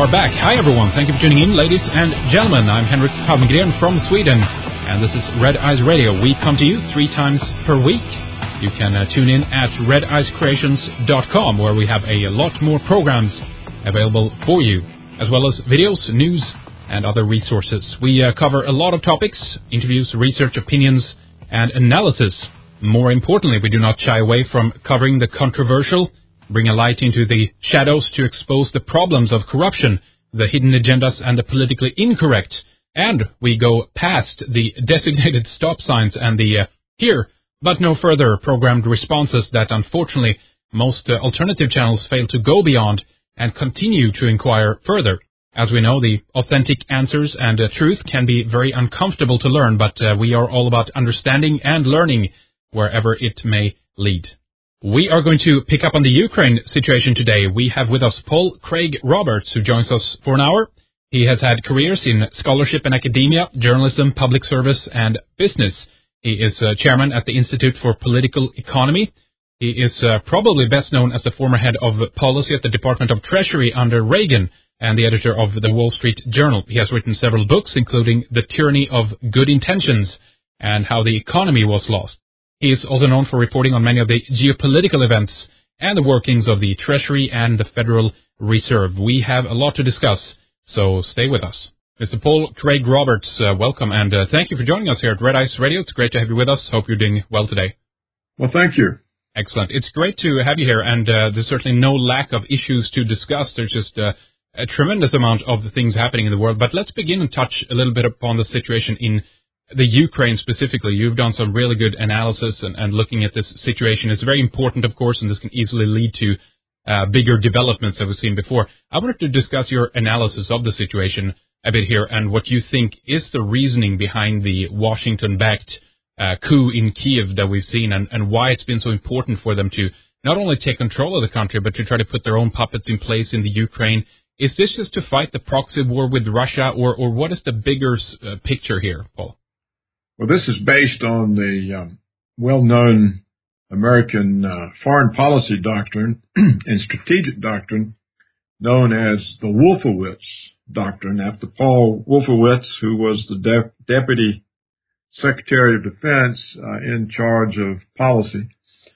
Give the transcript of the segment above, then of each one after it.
are back. Hi everyone, thank you for tuning in, ladies and gentlemen. I'm Henrik Palmgren from Sweden, and this is Red Eyes Radio. We come to you 3 times per week. You can tune in at redeyescreations.com, where we have a lot more programs available for you, as well as videos, news, and other resources. We cover a lot of topics, interviews, research, opinions, and analysis. More importantly, we do not shy away from covering the controversial, bring a light into the shadows to expose the problems of corruption, the hidden agendas, and the politically incorrect. And we go past the designated stop signs and the here, but no further programmed responses that unfortunately most alternative channels fail to go beyond and continue to inquire further. As we know, the authentic answers and truth can be very uncomfortable to learn, but we are all about understanding and learning wherever it may lead. We are going to pick up on the Ukraine situation today. We have with us Paul Craig Roberts, who joins us for an hour. He has had careers in scholarship and academia, journalism, public service, and business. He is chairman at the Institute for Political Economy. He is probably best known as the former head of policy at the Department of Treasury under Reagan and the editor of the Wall Street Journal. He has written several books, including The Tyranny of Good Intentions and How the Economy Was Lost. He is also known for reporting on many of the geopolitical events and the workings of the Treasury and the Federal Reserve. We have a lot to discuss, so stay with us. Mr. Paul Craig Roberts, welcome, and thank you for joining us here at Red Eyes Radio. It's great to have you with us. Hope you're doing well today. Well, thank you. Excellent. It's great to have you here, and there's certainly no lack of issues to discuss. There's just a tremendous amount of things happening in the world. But let's begin and touch a little bit upon the situation in the Ukraine specifically. You've done some really good analysis and looking at this situation. It's very important, of course, and this can easily lead to bigger developments that we've seen before. I wanted to discuss your analysis of the situation a bit here and what you think is the reasoning behind the Washington-backed coup in Kiev that we've seen and why it's been so important for them to not only take control of the country, but to try to put their own puppets in place in the Ukraine. Is this just to fight the proxy war with Russia, or what is the bigger picture here, Paul? Well, this is based on the well-known American foreign policy doctrine and strategic doctrine known as the Wolfowitz doctrine, after Paul Wolfowitz, who was the Deputy Secretary of Defense in charge of policy.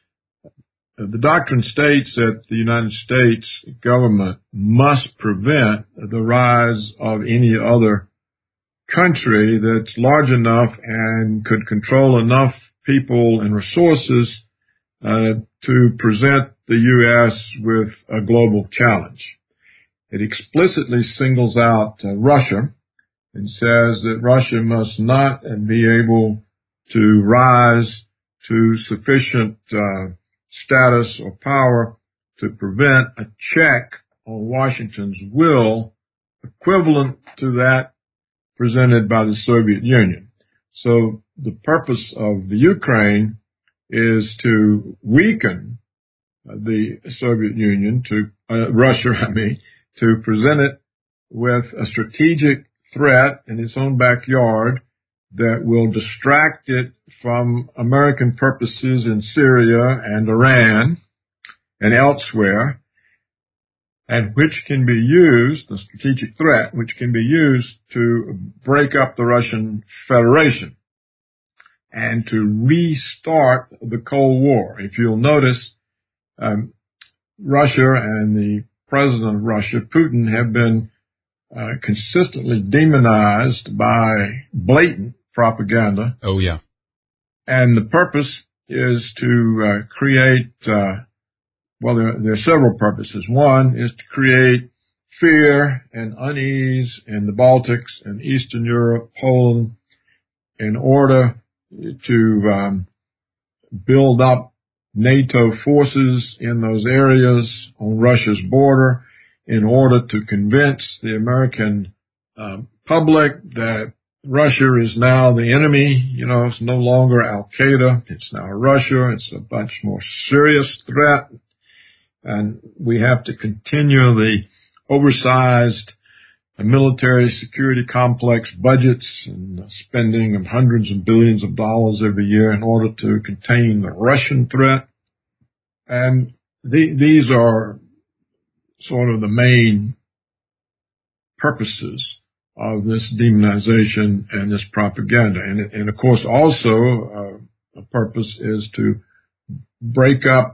The doctrine states that the United States government must prevent the rise of any other country that's large enough and could control enough people and resources to present the U.S. with a global challenge. It explicitly singles out Russia and says that Russia must not be able to rise to sufficient status or power to prevent a check on Washington's will equivalent to that presented by the Soviet Union. So the purpose of the Ukraine is to weaken the Soviet Union, Russia, to present it with a strategic threat in its own backyard that will distract it from American purposes in Syria and Iran and elsewhere, and which can be used, the strategic threat, which can be used to break up the Russian Federation and to restart the Cold War. If you'll notice, Russia and the president of Russia, Putin, have been consistently demonized by blatant propaganda. Oh, yeah. And the purpose is to create, there are several purposes. One is to create fear and unease in the Baltics and Eastern Europe, Poland, in order to build up NATO forces in those areas on Russia's border in order to convince the American public that Russia is now the enemy. You know, it's no longer Al-Qaeda. It's now Russia. It's a much more serious threat. And we have to continue the oversized military security complex budgets and spending of hundreds of billions of dollars every year in order to contain the Russian threat. And these are sort of the main purposes of this demonization and this propaganda. And of course, also a purpose is to break up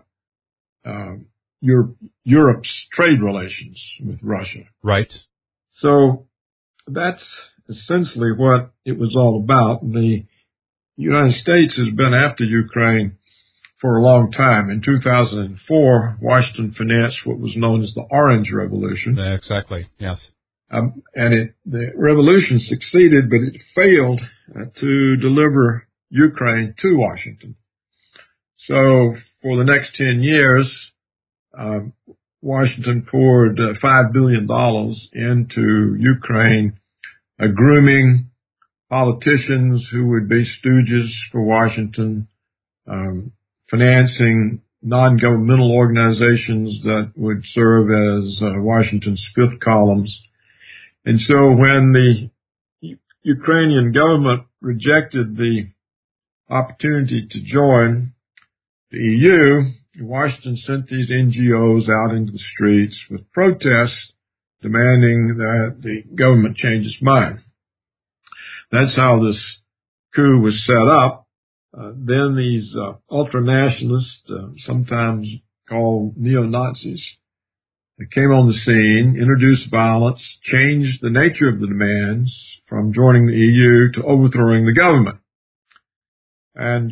Europe's trade relations with Russia. Right. So that's essentially what it was all about. The United States has been after Ukraine for a long time. In 2004, Washington financed what was known as the Orange Revolution. Exactly, yes. The revolution succeeded, but it failed to deliver Ukraine to Washington. So for the next 10 years, Washington poured $5 billion into Ukraine, grooming politicians who would be stooges for Washington, financing non-governmental organizations that would serve as Washington's fifth columns. And so when the Ukrainian government rejected the opportunity to join the EU, Washington sent these NGOs out into the streets with protests demanding that the government change its mind. That's how this coup was set up. Then these ultra-nationalists, sometimes called neo-Nazis, they came on the scene, introduced violence, changed the nature of the demands from joining the EU to overthrowing the government. And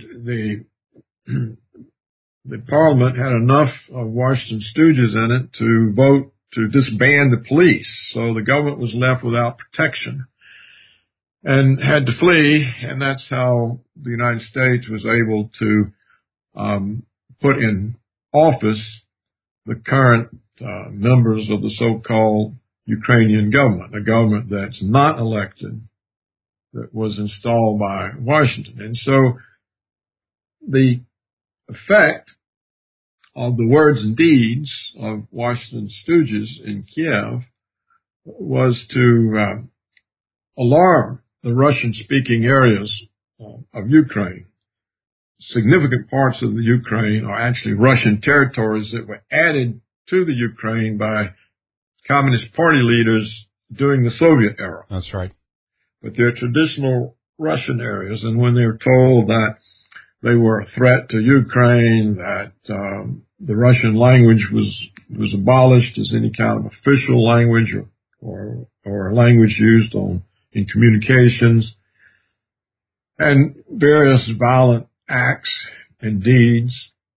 the parliament had enough of Washington stooges in it to vote to disband the police. So the government was left without protection and had to flee, and that's how the United States was able to put in office the current members of the so-called Ukrainian government, a government that's not elected, that was installed by Washington. And so the effect of the words and deeds of Washington's stooges in Kiev was to alarm the Russian-speaking areas of Ukraine. Significant parts of the Ukraine are actually Russian territories that were added to the Ukraine by Communist Party leaders during the Soviet era. That's right. But they're traditional Russian areas, and when they were told that they were a threat to Ukraine, that the Russian language was abolished as any kind of official language or language used in communications, and various violent acts and deeds,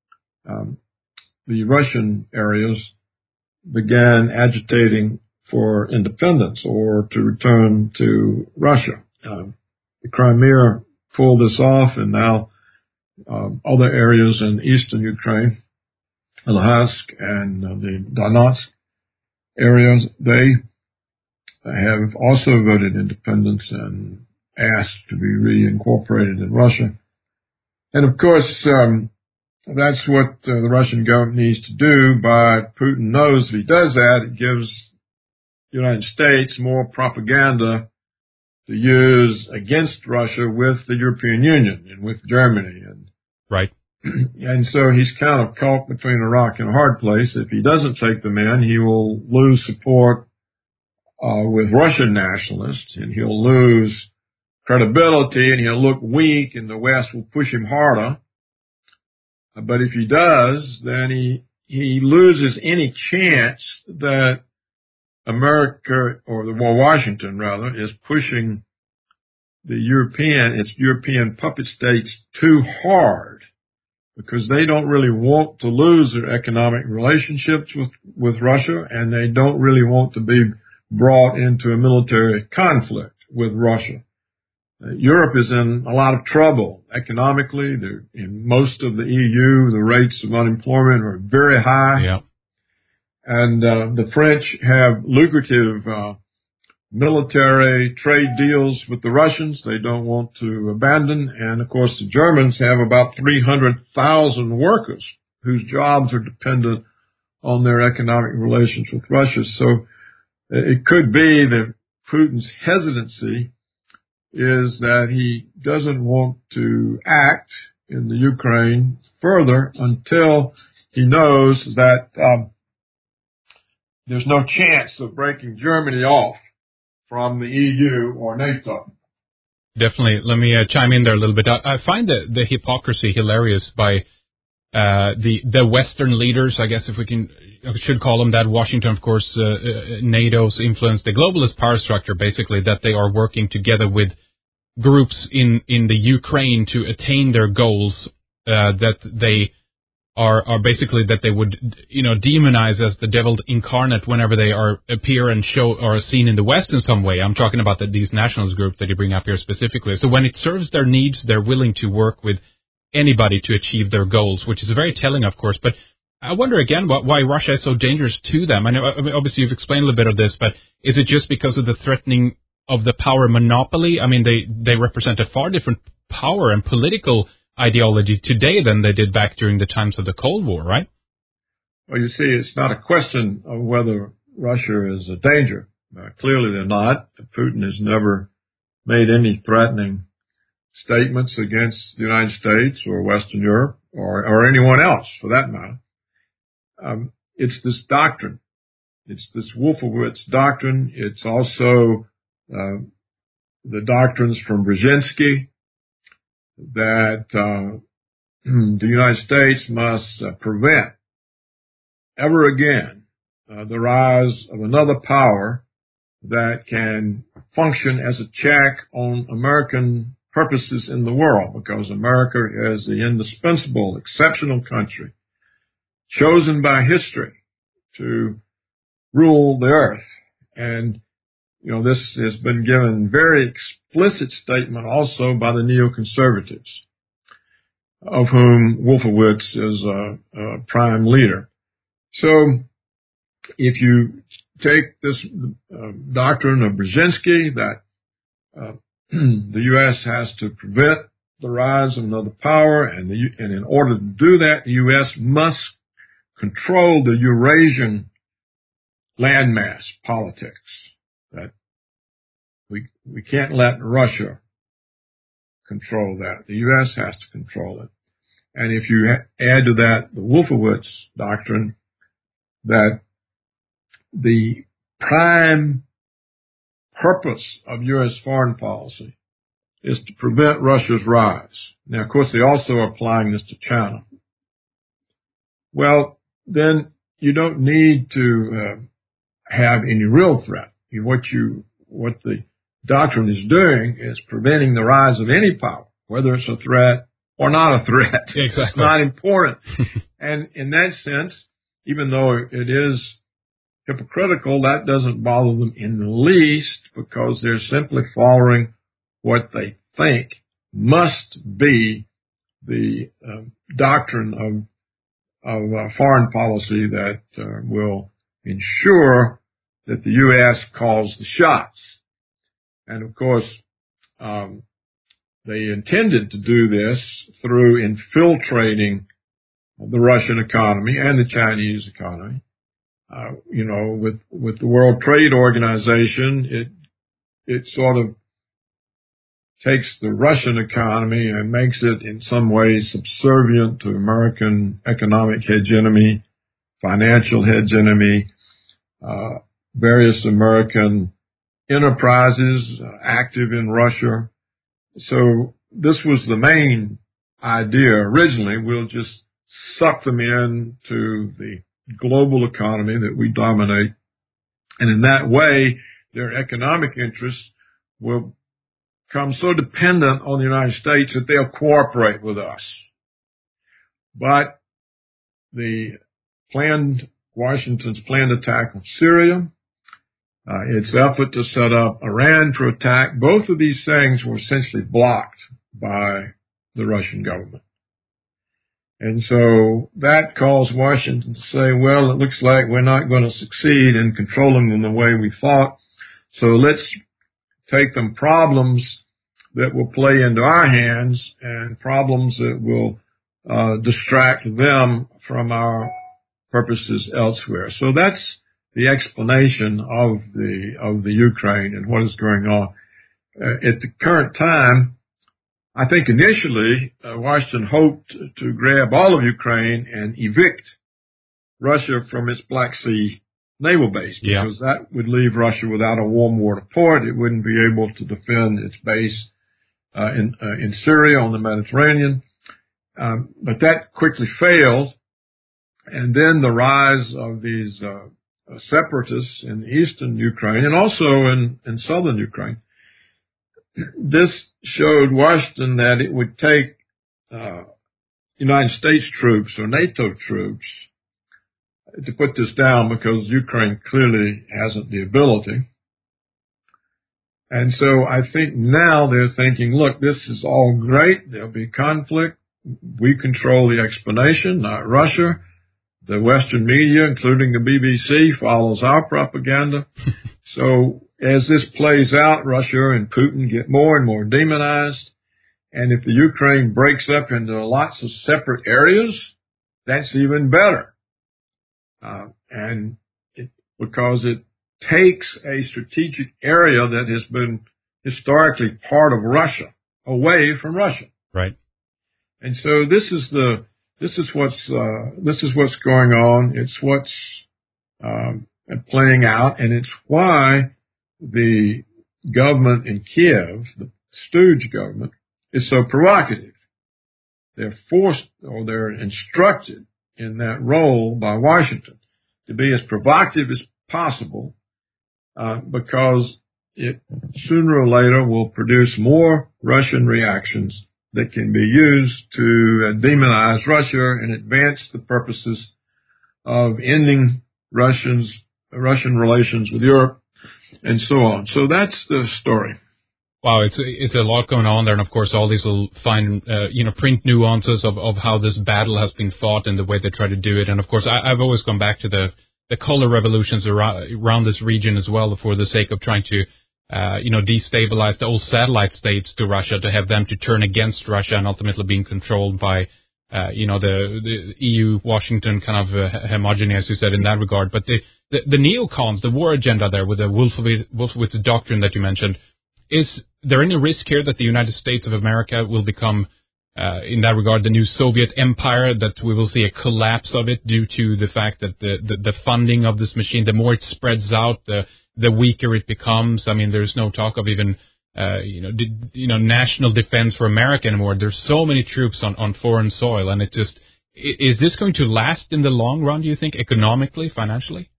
the Russian areas began agitating for independence or to return to Russia. The Crimea pulled this off, and now other areas in eastern Ukraine, Luhansk and the Donetsk areas, they have also voted independence and asked to be reincorporated in Russia. And of course, that's what the Russian government needs to do, but Putin knows if he does that, it gives the United States more propaganda to use against Russia with the European Union and with Germany. And right. And so he's kind of caught between a rock and a hard place. If he doesn't take them in, he will lose support with Russian nationalists, and he'll lose credibility, and he'll look weak, and the West will push him harder. But if he does, then he loses any chance that America, or Washington rather, is pushing its European puppet states too hard, because they don't really want to lose their economic relationships with Russia, and they don't really want to be brought into a military conflict with Russia. Europe is in a lot of trouble economically. In most of the EU, the rates of unemployment are very high. Yeah. And the French have lucrative military trade deals with the Russians they don't want to abandon. And, of course, the Germans have about 300,000 workers whose jobs are dependent on their economic relations with Russia. So it could be that Putin's hesitancy is that he doesn't want to act in the Ukraine further until he knows that there's no chance of breaking Germany off from the EU or NATO. Definitely. Let me chime in there a little bit. I find the hypocrisy hilarious by the Western leaders, I guess if we should call them that. Washington, of course, NATO's influence, the globalist power structure, basically, that they are working together with groups in the Ukraine to attain their goals, that they are basically that they would, demonize as the devil incarnate whenever they appear and show or are seen in the West in some way. I'm talking about these nationalist groups that you bring up here specifically. So when it serves their needs, they're willing to work with anybody to achieve their goals, which is very telling, of course. But I wonder again why Russia is so dangerous to them. I know, obviously, you've explained a little bit of this, but is it just because of the threatening of the power monopoly? I mean, they represent a far different power and political ideology today than they did back during the times of the Cold War, right? Well, you see, it's not a question of whether Russia is a danger. Clearly they're not. Putin has never made any threatening statements against the United States or Western Europe or anyone else, for that matter. It's this doctrine. It's this Wolfowitz doctrine. It's also the doctrines from Brzezinski, that the United States must prevent ever again the rise of another power that can function as a check on American purposes in the world, because America is the indispensable, exceptional country chosen by history to rule the earth. And this has been given very explicit statement also by the neoconservatives, of whom Wolfowitz is a prime leader. So if you take this doctrine of Brzezinski that the U.S. has to prevent the rise of another power, and in order to do that, the U.S. must control the Eurasian landmass politics, that we can't let Russia control that. The U.S. has to control it. And if you add to that the Wolfowitz doctrine that the prime purpose of U.S. foreign policy is to prevent Russia's rise. Now, of course, they also are applying this to China. Well, then you don't need to have any real threat. What the doctrine is doing is preventing the rise of any power, whether it's a threat or not a threat. Exactly. It's not important. And in that sense, even though it is hypocritical, that doesn't bother them in the least, because they're simply following what they think must be the doctrine of foreign policy that will ensure that the U.S. calls the shots. And of course, they intended to do this through infiltrating the Russian economy and the Chinese economy. With the World Trade Organization, it sort of takes the Russian economy and makes it in some ways subservient to American economic hegemony, financial hegemony, various American enterprises active in Russia. So this was the main idea originally. We'll just suck them into the global economy that we dominate. And in that way, their economic interests will become so dependent on the United States that they'll cooperate with us. But Washington's planned attack on Syria, its effort to set up Iran for attack, both of these things were essentially blocked by the Russian government. And so that caused Washington to say, well, it looks like we're not going to succeed in controlling them the way we thought, so let's take them problems that will play into our hands and problems that will distract them from our purposes elsewhere. So that's the explanation of the Ukraine and what is going on. At the current time, I think initially Washington hoped to grab all of Ukraine and evict Russia from its Black Sea naval base, because that would leave Russia without a warm water port. It wouldn't be able to defend its base in Syria on the Mediterranean. But that quickly failed. And then the rise of these separatists in eastern Ukraine and also in southern Ukraine. This showed Washington that it would take United States troops or NATO troops to put this down, because Ukraine clearly hasn't the ability. And so I think now they're thinking, look, this is all great. There'll be conflict. We control the explanation, not Russia. The Western media, including the BBC, follows our propaganda. So as this plays out, Russia and Putin get more and more demonized. And if the Ukraine breaks up into lots of separate areas, that's even better. Because it takes a strategic area that has been historically part of Russia away from Russia. Right. And so this is what's going on. It's what's playing out, and it's why the government in Kiev, the stooge government, is so provocative. They're forced, or they're instructed in that role by Washington to be as provocative as possible, because it sooner or later will produce more Russian reactions that can be used to demonize Russia and advance the purposes of ending Russian relations with Europe and so on. So that's the story. Wow, it's a lot going on there, and of course all these will find print nuances of how this battle has been fought and the way they try to do it. And of course I've always gone back to the color revolutions around this region as well, for the sake of trying to destabilize the old satellite states to Russia, to have them to turn against Russia and ultimately being controlled by the EU, Washington kind of homogeny, as you said, in that regard. But the neocons, the war agenda there with the Wolfowitz doctrine that you mentioned, is there any risk here that the United States of America will become, in that regard, the new Soviet empire, that we will see a collapse of it due to the fact that the funding of this machine, the more it spreads out, the weaker it becomes? I mean, there's no talk of even, national defense for America anymore. There's so many troops on foreign soil, and is this going to last in the long run, do you think, economically, financially?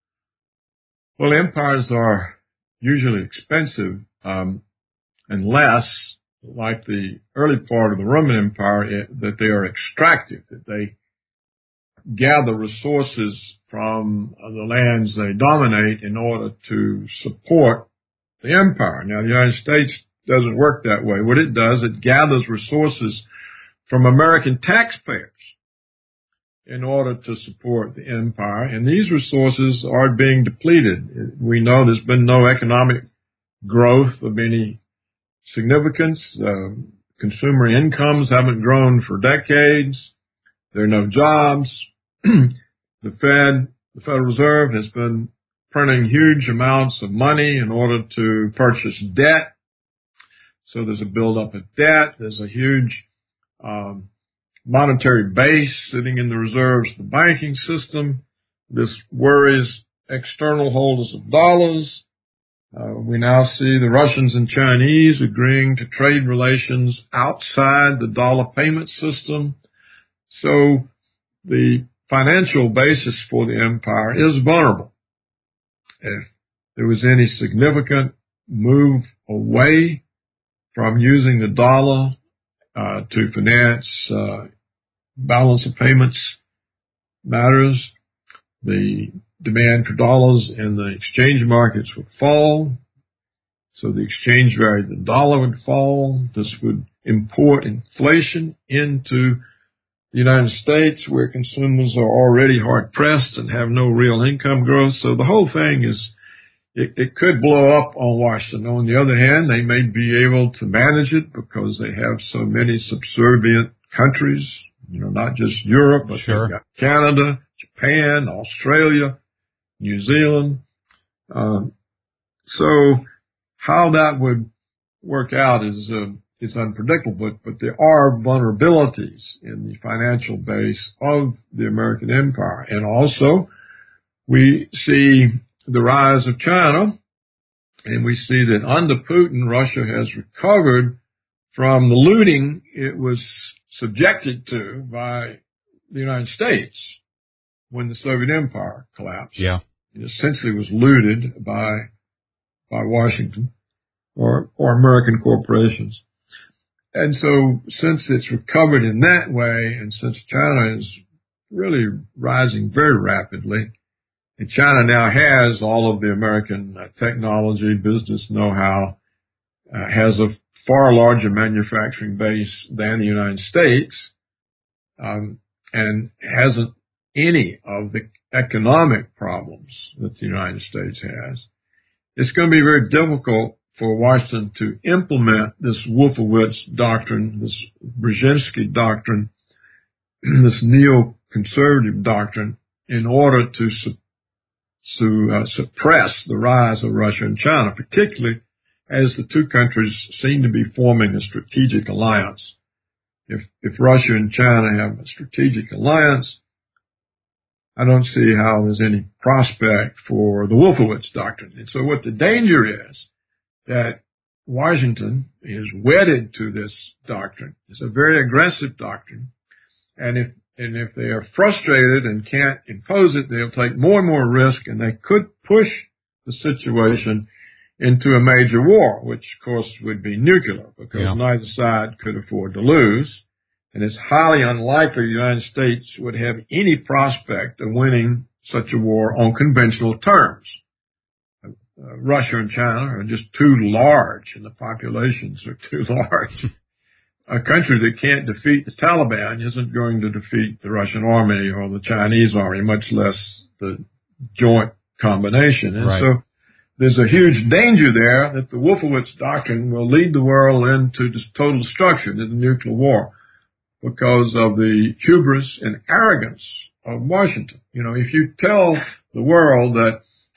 Well, empires are usually expensive, unless, like the early part of the Roman Empire, that they are extractive, that they gather resources from the lands they dominate in order to support the empire. Now, the United States doesn't work that way. What it does, it gathers resources from American taxpayers in order to support the empire, and these resources are being depleted. We know there's been no economic growth of any significance. Consumer incomes haven't grown for decades. There are no jobs. The Federal Reserve has been printing huge amounts of money in order to purchase debt. So there's a buildup of debt. There's a huge monetary base sitting in the reserves of the banking system. This worries external holders of dollars. We now see the Russians and Chinese agreeing to trade relations outside the dollar payment system. So the financial basis for the empire is vulnerable. If there was any significant move away from using the dollar to finance balance of payments matters, the demand for dollars in the exchange markets would fall. So the exchange rate of the dollar would fall. This would import inflation into the United States, where consumers are already hard pressed and have no real income growth. So the whole thing it could blow up on Washington. On the other hand, they may be able to manage it because they have so many subservient countries, not just Europe, but sure, they've got Canada, Japan, Australia, New Zealand. So how that would work out is unpredictable, but there are vulnerabilities in the financial base of the American empire. And also, We see the rise of China, and we see that under Putin, Russia has recovered from the looting it was subjected to by the United States when the Soviet Empire collapsed. Yeah. It essentially was looted by Washington or American corporations. And so since it's recovered in that way, and since China is really rising very rapidly, and China now has all of the American technology, business know-how, has a far larger manufacturing base than the United States, and hasn't any of the economic problems that the United States has. It's going to be very difficult for Washington to implement this Wolfowitz doctrine, this Brzezinski doctrine, this neoconservative doctrine, in order to suppress the rise of Russia and China, particularly as the two countries seem to be forming a strategic alliance. If Russia and China have a strategic alliance, I don't see how there's any prospect for the Wolfowitz doctrine. And so what the danger is, that Washington is wedded to this doctrine. It's a very aggressive doctrine. And if they are frustrated and can't impose it, they'll take more and more risk, and they could push the situation into a major war, which of course would be nuclear, because neither side could afford to lose. And it's highly unlikely the United States would have any prospect of winning such a war on conventional terms. Russia and China are just too large, and the populations are too large. A country that can't defeat the Taliban isn't going to defeat the Russian army or the Chinese army, much less the joint combination. And so there's a huge danger there that the Wolfowitz doctrine will lead the world into total destruction, into nuclear war, because of the hubris and arrogance of Washington. You know, if you tell the world that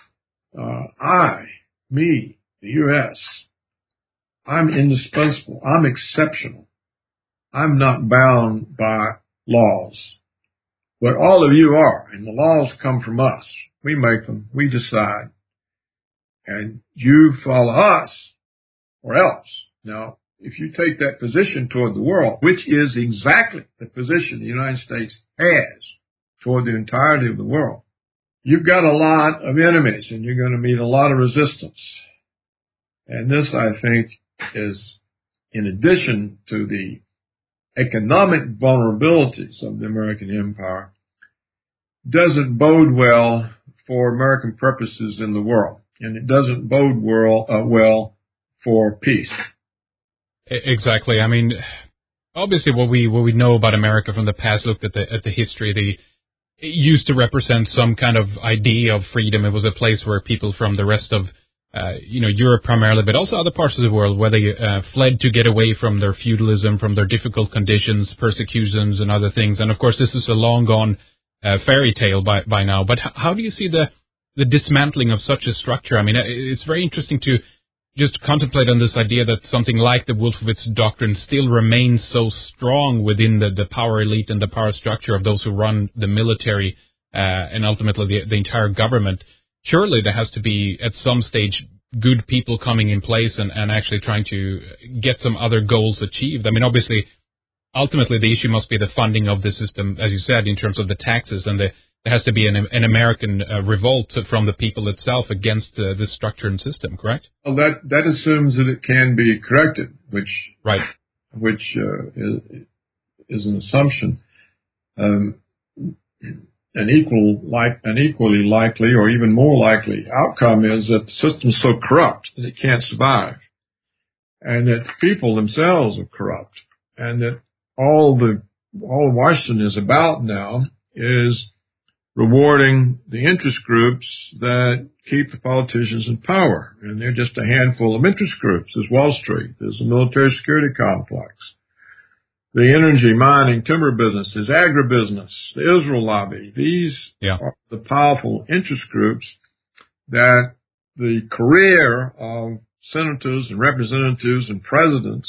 the U.S., I'm indispensable, I'm exceptional, I'm not bound by laws, but all of you are, and the laws come from us. We make them, we decide, and you follow us or else. Now, if you take that position toward the world, which is exactly the position the United States has toward the entirety of the world, you've got a lot of enemies, and you're going to meet a lot of resistance. And this, I think, is, in addition to the economic vulnerabilities of the American empire, doesn't bode well for American purposes in the world. And it doesn't bode well for peace. Exactly. I mean, obviously what we know about America from the past, looked at the history, it used to represent some kind of idea of freedom. It was a place where people from the rest of Europe primarily, but also other parts of the world, where they fled to get away from their feudalism, from their difficult conditions, persecutions, and other things. And of course, this is a long gone fairy tale by now. But how do you see the dismantling of such a structure? I mean, it's very interesting to just contemplate on this idea that something like the Wolfowitz doctrine still remains so strong within the power elite and the power structure of those who run the military and ultimately the entire government. Surely there has to be, at some stage, good people coming in place and actually trying to get some other goals achieved. I mean, obviously, ultimately the issue must be the funding of the system, as you said, in terms of the taxes, and there has to be an American revolt from the people itself against this structure and system, correct? Well, that assumes that it can be corrected, which is an assumption. An equally likely or even more likely outcome is that the system is so corrupt that it can't survive, and that people themselves are corrupt, and that all Washington is about now is rewarding the interest groups that keep the politicians in power. And they're just a handful of interest groups. There's Wall Street. There's the military security complex, the energy, mining, timber business, there's agribusiness, the Israel lobby. These are the powerful interest groups that the career of senators and representatives and presidents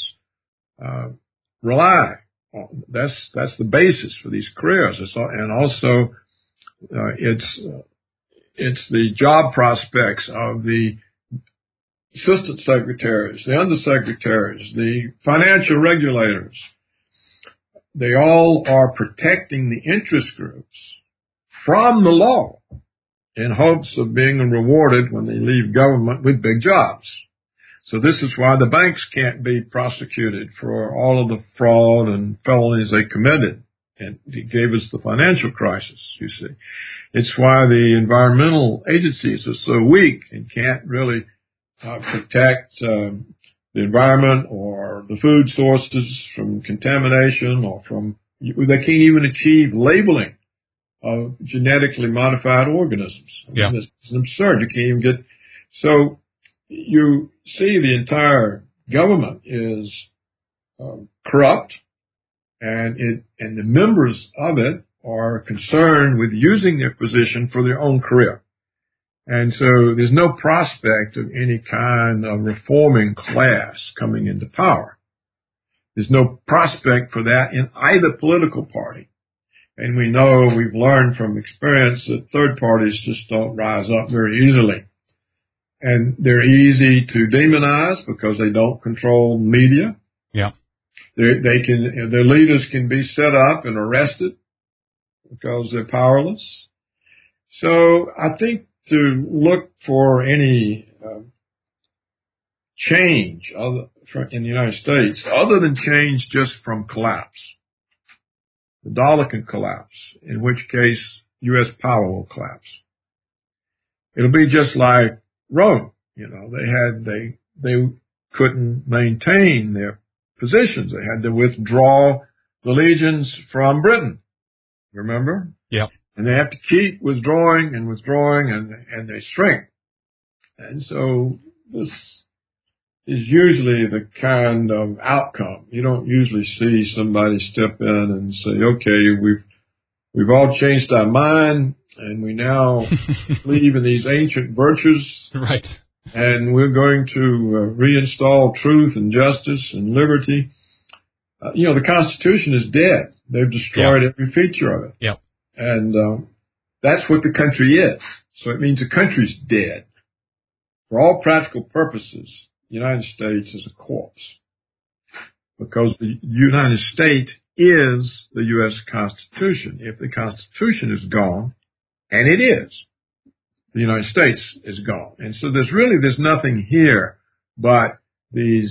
rely on. That's the basis for these careers. And also, It's the job prospects of the assistant secretaries, the undersecretaries, the financial regulators. They all are protecting the interest groups from the law in hopes of being rewarded when they leave government with big jobs. So this is why the banks can't be prosecuted for all of the fraud and felonies they committed. And it gave us the financial crisis, you see. It's why the environmental agencies are so weak and can't really protect the environment or the food sources from contamination or from, they can't even achieve labeling of genetically modified organisms. Yeah. It's absurd. You can't even get, so you see the entire government is corrupt, and the members of it are concerned with using their position for their own career. And so there's no prospect of any kind of reforming class coming into power. There's no prospect for that in either political party. And we know, we've learned from experience that third parties just don't rise up very easily. And they're easy to demonize because they don't control media. Yeah. Their leaders can be set up and arrested because they're powerless. So I think to look for any change in the United States, other than change just from collapse, the dollar can collapse, in which case U.S. power will collapse. It'll be just like Rome. You know, they couldn't maintain their positions. They had to withdraw the legions from Britain. Remember? Yeah. And they have to keep withdrawing and they shrink. And so this is usually the kind of outcome. You don't usually see somebody step in and say, okay, we've all changed our mind and we now believe in these ancient virtues. Right. And we're going to reinstall truth and justice and liberty. The Constitution is dead. They've destroyed every feature of it. Yeah. And that's what the country is. So it means the country's dead. For all practical purposes, the United States is a corpse. Because the United States is the U.S. Constitution. If the Constitution is gone, and it is, the United States is gone. And so there's nothing here but these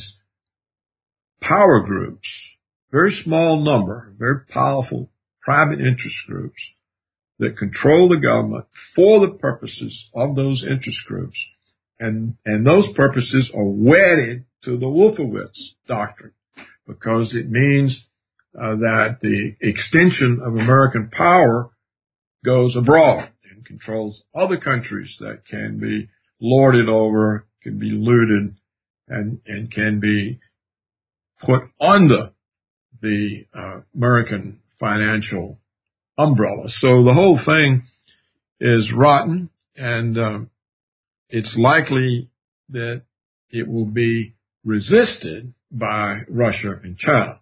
power groups, very small number, very powerful private interest groups that control the government for the purposes of those interest groups. And those purposes are wedded to the Wolfowitz doctrine because it means that the extension of American power goes abroad and controls other countries that can be lorded over, can be looted, and can be put under the American financial umbrella. So the whole thing is rotten, and it's likely that it will be resisted by Russia and China.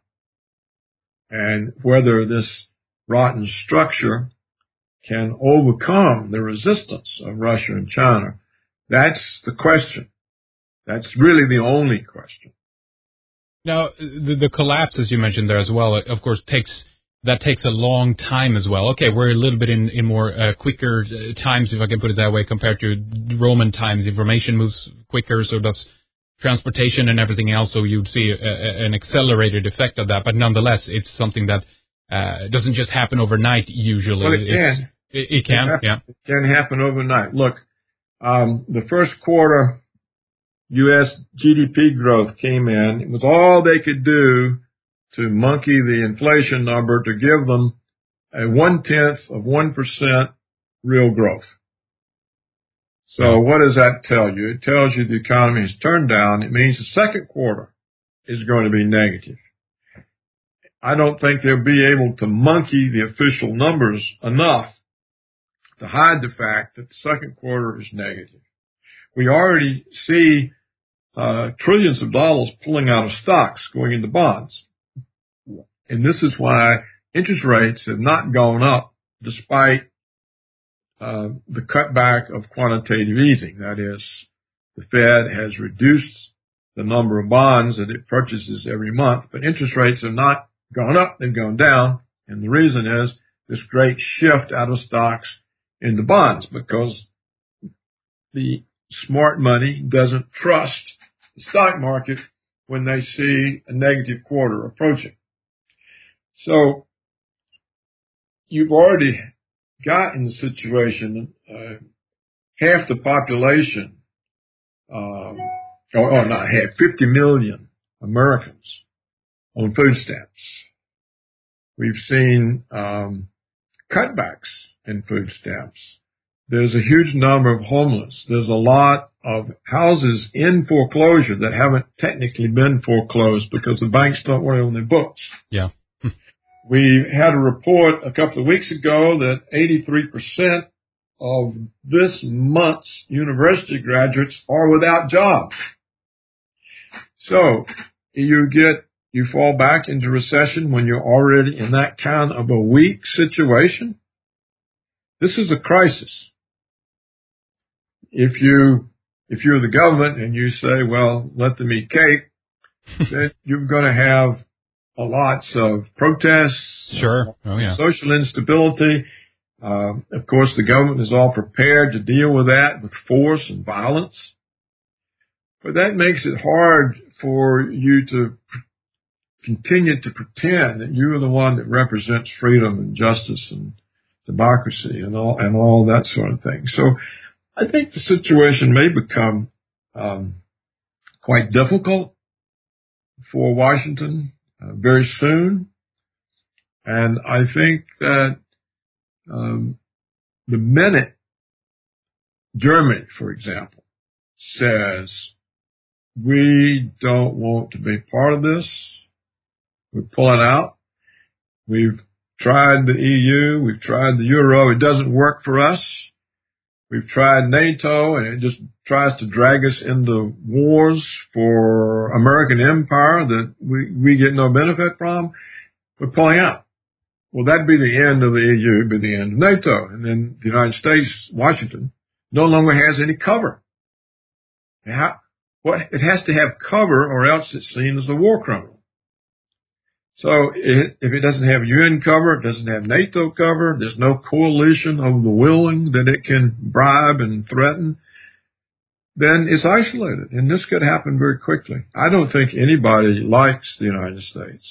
And whether this rotten structure can overcome the resistance of Russia and China, that's the question. That's really the only question. Now, the collapse, as you mentioned there as well, of course, takes a long time as well. Okay, we're a little bit in more quicker times, if I can put it that way, compared to Roman times. Information moves quicker, so does transportation and everything else, so you'd see an accelerated effect of that. But nonetheless, it's something that doesn't just happen overnight usually. Well, it can. It can, yeah. It can happen overnight. Look, the first quarter U.S. GDP growth came in. It was all they could do to monkey the inflation number to give them a 0.1% real growth. So what does that tell you? It tells you the economy has turned down. It means the second quarter is going to be negative. I don't think they'll be able to monkey the official numbers enough to hide the fact that the second quarter is negative. We already see trillions of dollars pulling out of stocks, going into bonds. And this is why interest rates have not gone up despite the cutback of quantitative easing. That is, the Fed has reduced the number of bonds that it purchases every month, but interest rates have not gone up, they've gone down. And the reason is this great shift out of stocks into bonds, because the smart money doesn't trust the stock market when they see a negative quarter approaching. So you've already got in the situation, half the population, or not half, 50 million Americans on food stamps. We've seen cutbacks in food stamps. There's a huge number of homeless. There's a lot of houses in foreclosure that haven't technically been foreclosed because the banks don't want it on their books. Yeah. We had a report a couple of weeks ago that 83% of this month's university graduates are without jobs. So you fall back into recession when you're already in that kind of a weak situation. This is a crisis. If you're the government and you say, well, let them eat cake, then you're going to have lots of protests, sure. Social instability. Of course, the government is all prepared to deal with that with force and violence. But that makes it hard for you to continue to pretend that you are the one that represents freedom and justice and democracy and all that sort of thing. So I think the situation may become quite difficult for Washington very soon. And I think that the minute Germany, for example, says, we don't want to be part of this, we're pulling out, we've tried the EU, we've tried the Euro, it doesn't work for us, we've tried NATO, and it just tries to drag us into wars for American empire that we get no benefit from, we're pulling out. Well, that'd be the end of the EU, it'd be the end of NATO. And then the United States, Washington, no longer has any cover. It has to have cover or else it's seen as a war criminal. So if it doesn't have UN cover, it doesn't have NATO cover, there's no coalition of the willing that it can bribe and threaten, then it's isolated. And this could happen very quickly. I don't think anybody likes the United States.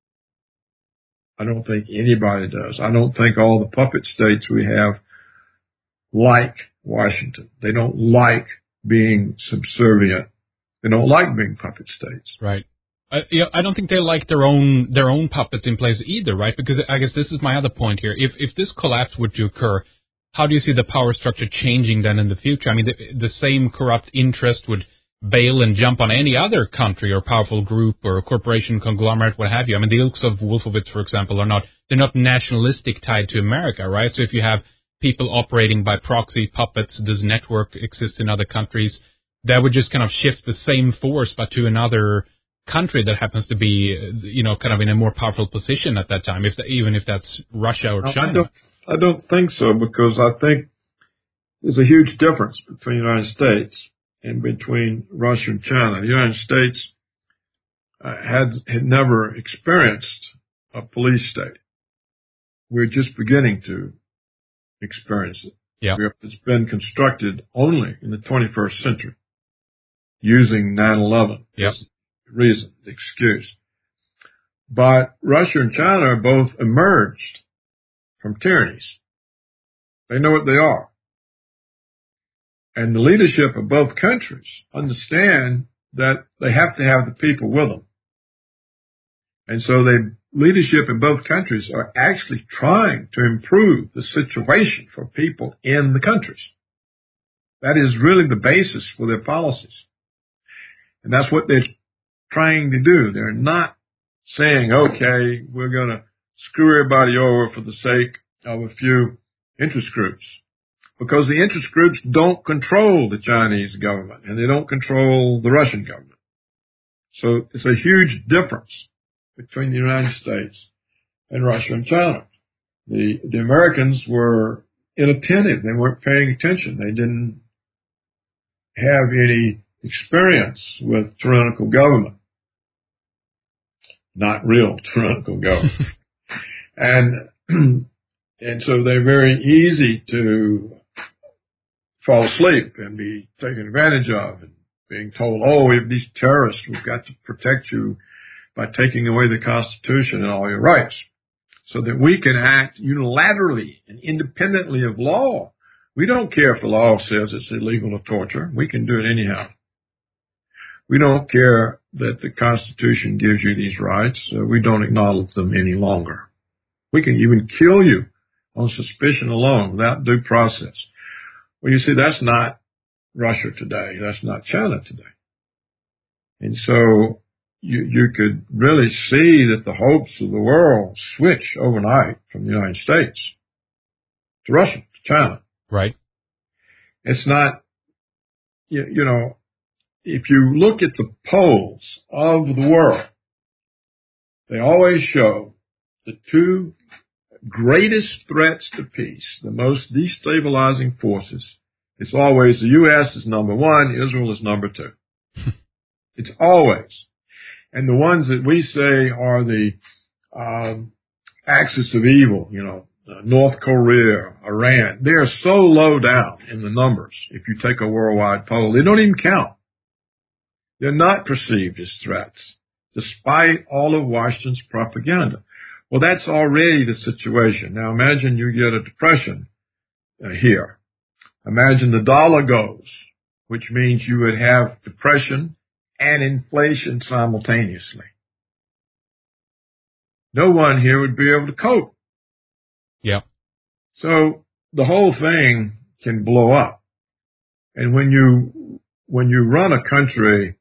I don't think anybody does. I don't think all the puppet states we have like Washington. They don't like being subservient. They don't like being puppet states. Right. I don't think they like their own puppets in place either, right? Because I guess this is my other point here. If this collapse were to occur, how do you see the power structure changing then in the future? I mean, the same corrupt interest would bail and jump on any other country or powerful group or corporation, conglomerate, what have you. I mean, the ilks of Wolfowitz, for example, they're not nationalistic tied to America, right? So if you have people operating by proxy puppets, this network exists in other countries, that would just kind of shift the same force, but to another country that happens to be, kind of in a more powerful position at that time, even if that's Russia or China. I don't think so, because I think there's a huge difference between the United States and between Russia and China. The United States had never experienced a police state. We're just beginning to experience it. Yeah. It's been constructed only in the 21st century using 9/11 yep. as the reason, the excuse. But Russia and China are both emerged from tyrannies. They know what they are. And the leadership of both countries understand that they have to have the people with them. And so the leadership in both countries are actually trying to improve the situation for people in the countries. That is really the basis for their policies. And that's what they're trying to do. They're not saying, okay, we're going to screw everybody over for the sake of a few interest groups. Because the interest groups don't control the Chinese government and they don't control the Russian government. So it's a huge difference between the United States and Russia and China. The Americans were inattentive. They weren't paying attention. They didn't have any experience with tyrannical government. Not real tyrannical government. And so they're very easy to fall asleep and be taken advantage of and being told, oh, we have these terrorists, we've got to protect you by taking away the Constitution and all your rights so that we can act unilaterally and independently of law. We don't care if the law says it's illegal to torture. We can do it anyhow. We don't care that the Constitution gives you these rights. We don't acknowledge them any longer. We can even kill you on suspicion alone without due process. Well, you see, that's not Russia today. That's not China today. And so you could really see that the hopes of the world switch overnight from the United States to Russia, to China. Right. It's not, you know, if you look at the polls of the world, they always show the two greatest threats to peace, the most destabilizing forces. It's always the U.S. is number one, Israel is number two. It's always. And the ones that we say are the axis of evil, you know, North Korea, Iran, they are so low down in the numbers. If you take a worldwide poll, they don't even count. They're not perceived as threats, despite all of Washington's propaganda. Well, that's already the situation. Now imagine you get a depression here. Imagine the dollar goes, which means you would have depression and inflation simultaneously. No one here would be able to cope. Yeah. So the whole thing can blow up. And when you run a country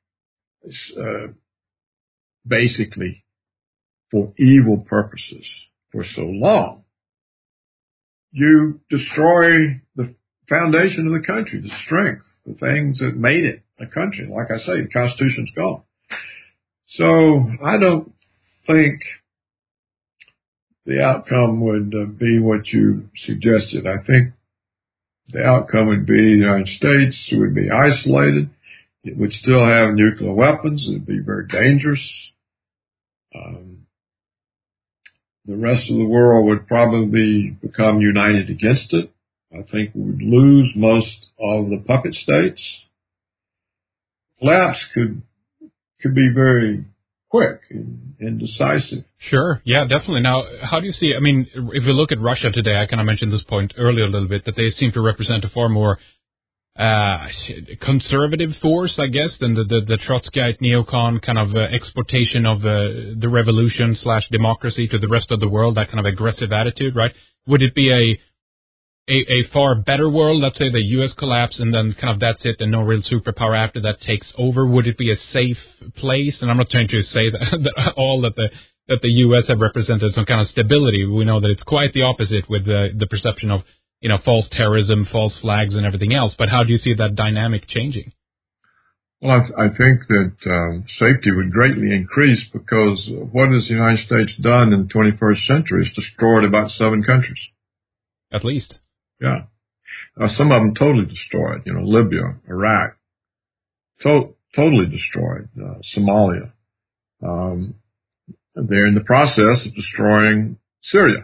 basically for evil purposes for so long, you destroy the foundation of the country, the strength, the things that made it a country. Like I say, the Constitution's gone. So I don't think the outcome would be what you suggested. I think the outcome would be the United States would be isolated. It would still have nuclear weapons. It would be very dangerous. The rest of the world would probably become united against it. I think we would lose most of the puppet states. Collapse could be very quick and decisive. Sure. Yeah, definitely. Now, how do you see, I mean, if we look at Russia today, I kind of mentioned this point earlier a little bit, that they seem to represent a far more conservative force, I guess, than the Trotskyite neocon kind of exportation of the revolution / democracy to the rest of the world, that kind of aggressive attitude, right? Would it be a far better world? Let's say the U.S. collapse and then kind of that's it and no real superpower after that takes over. Would it be a safe place? And I'm not trying to say that the U.S. have represented some kind of stability. We know that it's quite the opposite with the perception of, you know, false terrorism, false flags and everything else. But how do you see that dynamic changing? Well, I think that safety would greatly increase because what has the United States done in the 21st century is destroyed about 7 countries. At least. Yeah. Some of them totally destroyed, you know, Libya, Iraq, totally destroyed, Somalia. They're in the process of destroying Syria.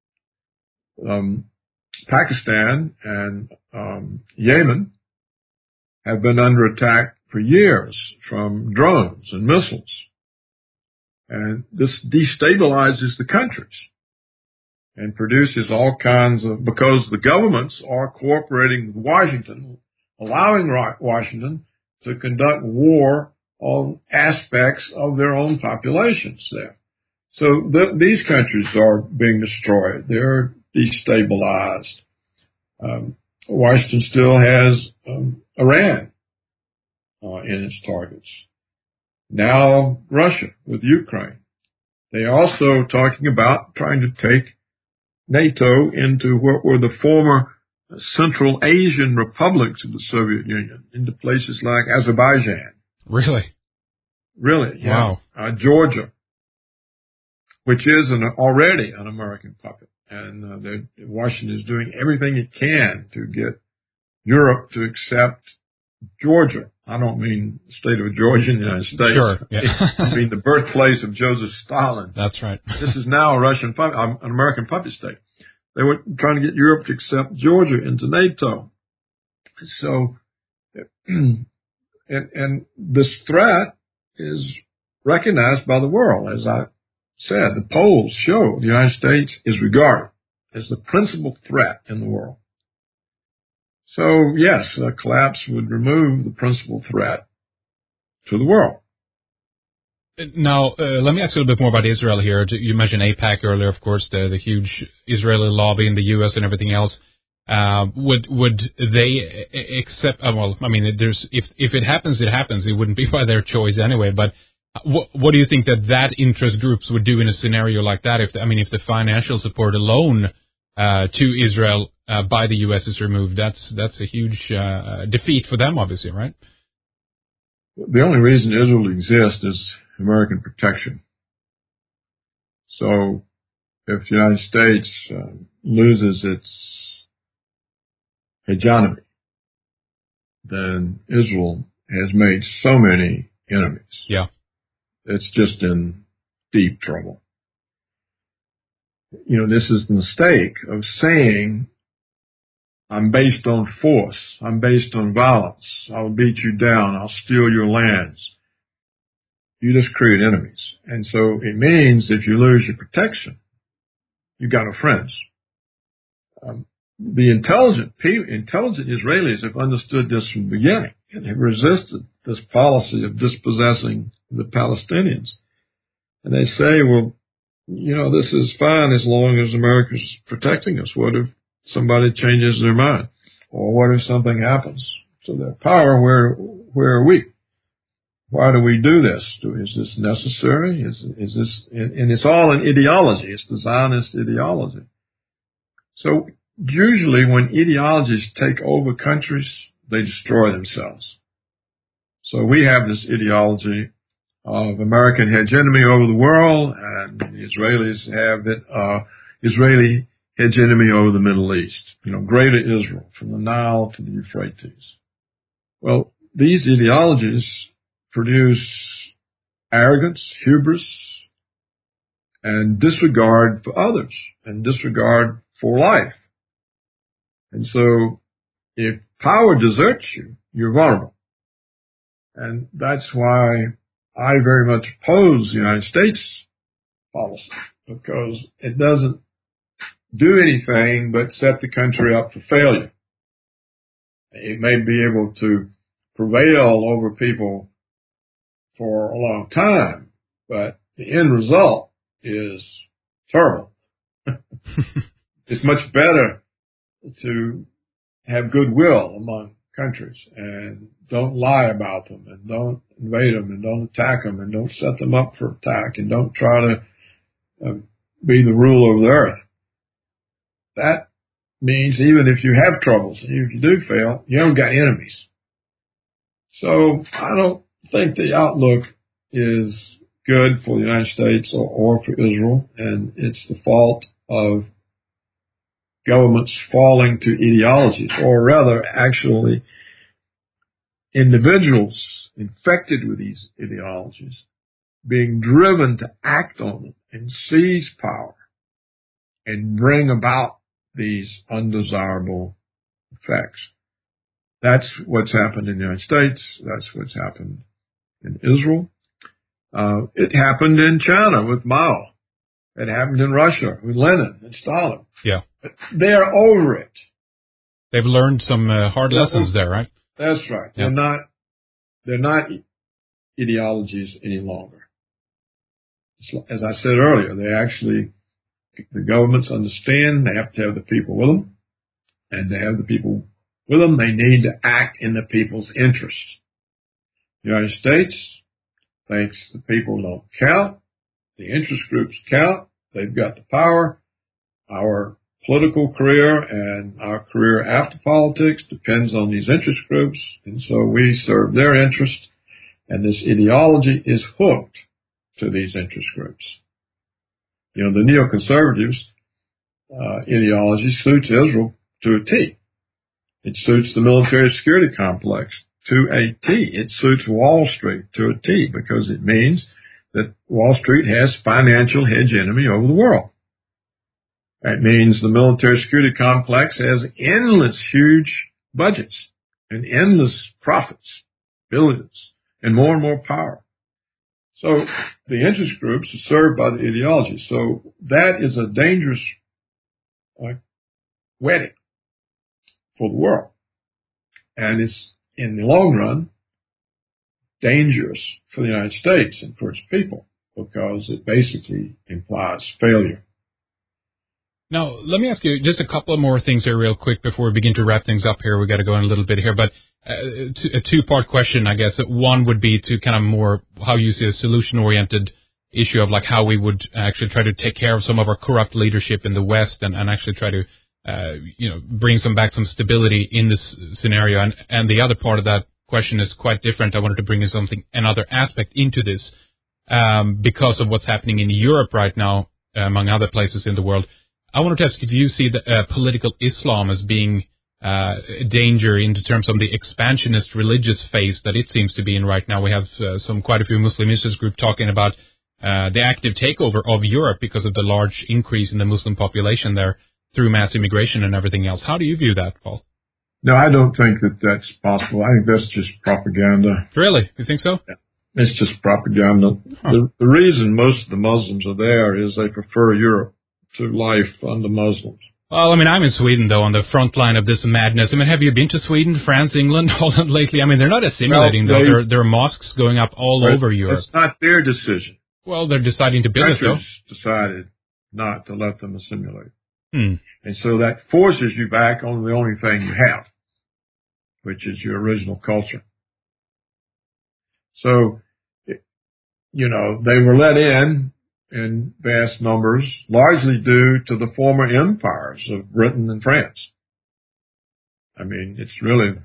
Pakistan and Yemen have been under attack for years from drones and missiles. And this destabilizes the countries and produces all kinds of, because the governments are cooperating with Washington, allowing Washington to conduct war on aspects of their own populations there. So these countries are being destroyed. They're destabilized. Washington still has Iran in its targets. Now Russia with Ukraine. They are also talking about trying to take NATO into what were the former Central Asian republics of the Soviet Union, into places like Azerbaijan. Really? Really, yeah. Wow. Georgia, which is already an American puppet. and Washington is doing everything it can to get Europe to accept Georgia. I don't mean the state of Georgia in the United States. Sure. Yeah. I mean the birthplace of Joseph Stalin. That's right. This is now an American puppet state. They were trying to get Europe to accept Georgia into NATO. So, and this threat is recognized by the world. As I said, the polls show the United States is regarded as the principal threat in the world. So, yes, a collapse would remove the principal threat to the world. Now, let me ask you a little bit more about Israel here. You mentioned AIPAC earlier, of course, the huge Israeli lobby in the U.S. and everything else. Would they accept? Well, I mean, if it happens, it happens. It wouldn't be by their choice anyway. But what do you think that interest groups would do in a scenario like that? If the financial support alone to Israel by the U.S. is removed, that's a huge defeat for them, obviously, right? The only reason Israel exists is American protection. So if the United States loses its hegemony, then Israel has made so many enemies. Yeah. It's just in deep trouble. This is the mistake of saying, I'm based on force. I'm based on violence. I'll beat you down. I'll steal your lands. You just create enemies. And so it means if you lose your protection, you got no friends. The intelligent Israelis have understood this from the beginning and have resisted this policy of dispossessing the Palestinians. And they say, well, this is fine as long as America's protecting us. What if somebody changes their mind? Or what if something happens to their power? Where are we? Why do we do this? Is this necessary? Is this, and it's all an ideology. It's the Zionist ideology. So usually when ideologies take over countries, they destroy themselves. So we have this ideology of American hegemony over the world, and the Israelis have Israeli hegemony over the Middle East. Greater Israel, from the Nile to the Euphrates. Well, these ideologies produce arrogance, hubris, and disregard for others, and disregard for life. And so, if power deserts you, you're vulnerable. And that's why I very much oppose the United States policy, because it doesn't do anything but set the country up for failure. It may be able to prevail over people for a long time, but the end result is terrible. It's much better to have goodwill among countries and don't lie about them and don't invade them and don't attack them and don't set them up for attack and don't try to be the ruler of the earth. That means even if you have troubles, even if you do fail, you haven't got enemies. So I don't think the outlook is good for the United States or for Israel, and it's the fault of governments falling to ideologies, or rather actually individuals infected with these ideologies being driven to act on them and seize power and bring about these undesirable effects. That's what's happened in the United States. That's what's happened in Israel. It happened in China with Mao. It happened in Russia with Lenin and Stalin. Yeah. They're over it. They've learned some hard lessons there, right? That's right. Yeah. They're not ideologies any longer. As I said earlier, the governments understand they have to have the people with them, and to have the people with them, they need to act in the people's interest. The United States thinks the people don't count. The interest groups count. They've got the power. Our political career and our career after politics depends on these interest groups, and so we serve their interest, and this ideology is hooked to these interest groups. The neoconservatives ideology suits Israel to a T. It suits the military security complex to a T. It suits Wall Street to a T because it means that Wall Street has financial hegemony over the world. That means the military security complex has endless huge budgets and endless profits, billions, and more power. So the interest groups are served by the ideology. So that is a dangerous wedding for the world. And it's, in the long run, dangerous for the United States and for its people because it basically implies failure. Now, let me ask you just a couple of more things here real quick before we begin to wrap things up here. We've got to go in a little bit here, but a two-part question, I guess. One would be to kind of more how you see a solution-oriented issue of like how we would actually try to take care of some of our corrupt leadership in the West and actually try to, bring some stability in this scenario. And the other part of that question is quite different. I wanted to bring in another aspect into this, because of what's happening in Europe right now, among other places in the world. I wanted to ask you, do you see the political Islam as being a danger in terms of the expansionist religious phase that it seems to be in right now? We have quite a few Muslim interest groups talking about the active takeover of Europe because of the large increase in the Muslim population there through mass immigration and everything else. How do you view that, Paul? No, I don't think that that's possible. I think that's just propaganda. Really? You think so? Yeah. It's just propaganda. Huh. The reason most of the Muslims are there is they prefer Europe to life under Muslims. Well, I mean, I'm in Sweden, though, on the front line of this madness. I mean, have you been to Sweden, France, England, Holland lately? I mean, they're not assimilating, though. There are mosques going up all over Europe. It's not their decision. Well, they're deciding to build it, though. Decided not to let them assimilate. And so that forces you back on the only thing you have, which is your original culture. So, they were let in vast numbers, largely due to the former empires of Britain and France. I mean, it's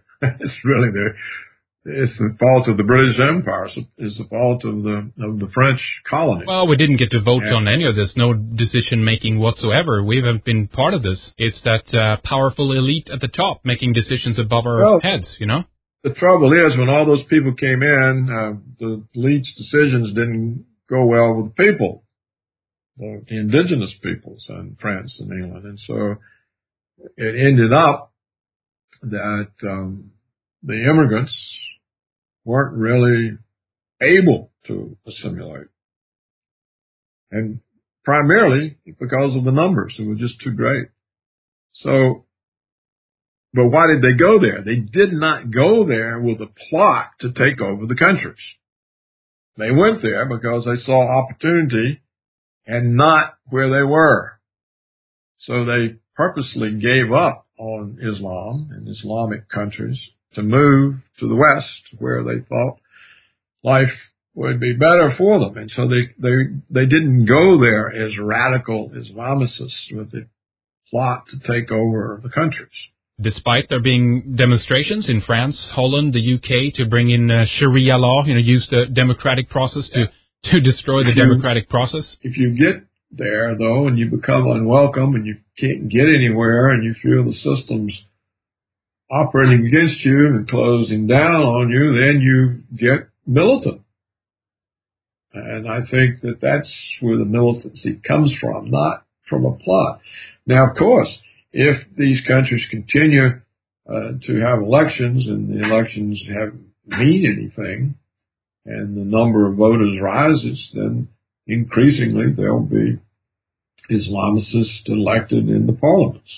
the fault of the British Empire. It's the fault of the French colony. Well, we didn't get to vote on any of this. No decision making whatsoever. We haven't been part of this. It's that powerful elite at the top making decisions above our heads. The trouble is, when all those people came in, the elite's decisions didn't go well with the people. The indigenous peoples in France and England. And so it ended up that the immigrants weren't really able to assimilate. And primarily because of the numbers. It was just too great. So, but why did they go there? They did not go there with a plot to take over the countries. They went there because they saw opportunity and not where they were. So they purposely gave up on Islam and Islamic countries to move to the West where they thought life would be better for them. And so they didn't go there as radical Islamicists with the plot to take over the countries. Despite there being demonstrations in France, Holland, the UK to bring in Sharia law, use the democratic process to destroy the democratic process? If you get there, though, and you become unwelcome and you can't get anywhere and you feel the system's operating against you and closing down on you, then you get militant. And I think that that's where the militancy comes from, not from a plot. Now, of course, if these countries continue to have elections and the elections mean anything, and the number of voters rises, then increasingly there'll be Islamicists elected in the parliaments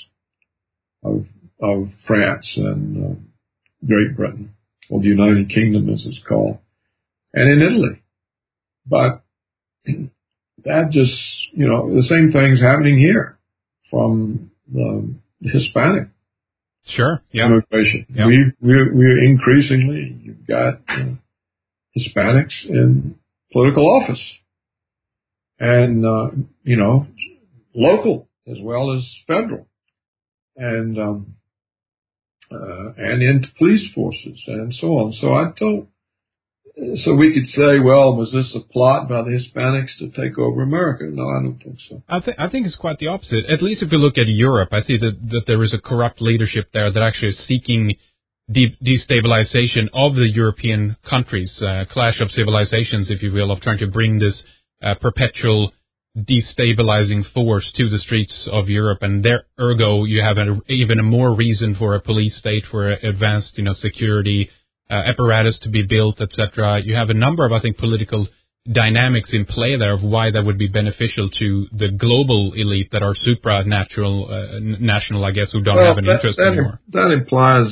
of France and Great Britain, or the United Kingdom as it's called, and in Italy. But that just, the same thing's happening here from the Hispanic immigration. Yeah. We're increasingly, you've got Hispanics in political office and, local as well as federal and into police forces and so on. So I don't, So we could say, well, was this a plot by the Hispanics to take over America? No, I don't think so. I think it's quite the opposite. At least if you look at Europe, I see that there is a corrupt leadership there that actually is seeking destabilization of the European countries, clash of civilizations, if you will, of trying to bring this perpetual destabilizing force to the streets of Europe, and there, ergo, you have even a more reason for a police state, for advanced, security apparatus to be built, etc. You have a number of, I think, political dynamics in play there of why that would be beneficial to the global elite that are national, I guess, who don't have an interest anymore. That implies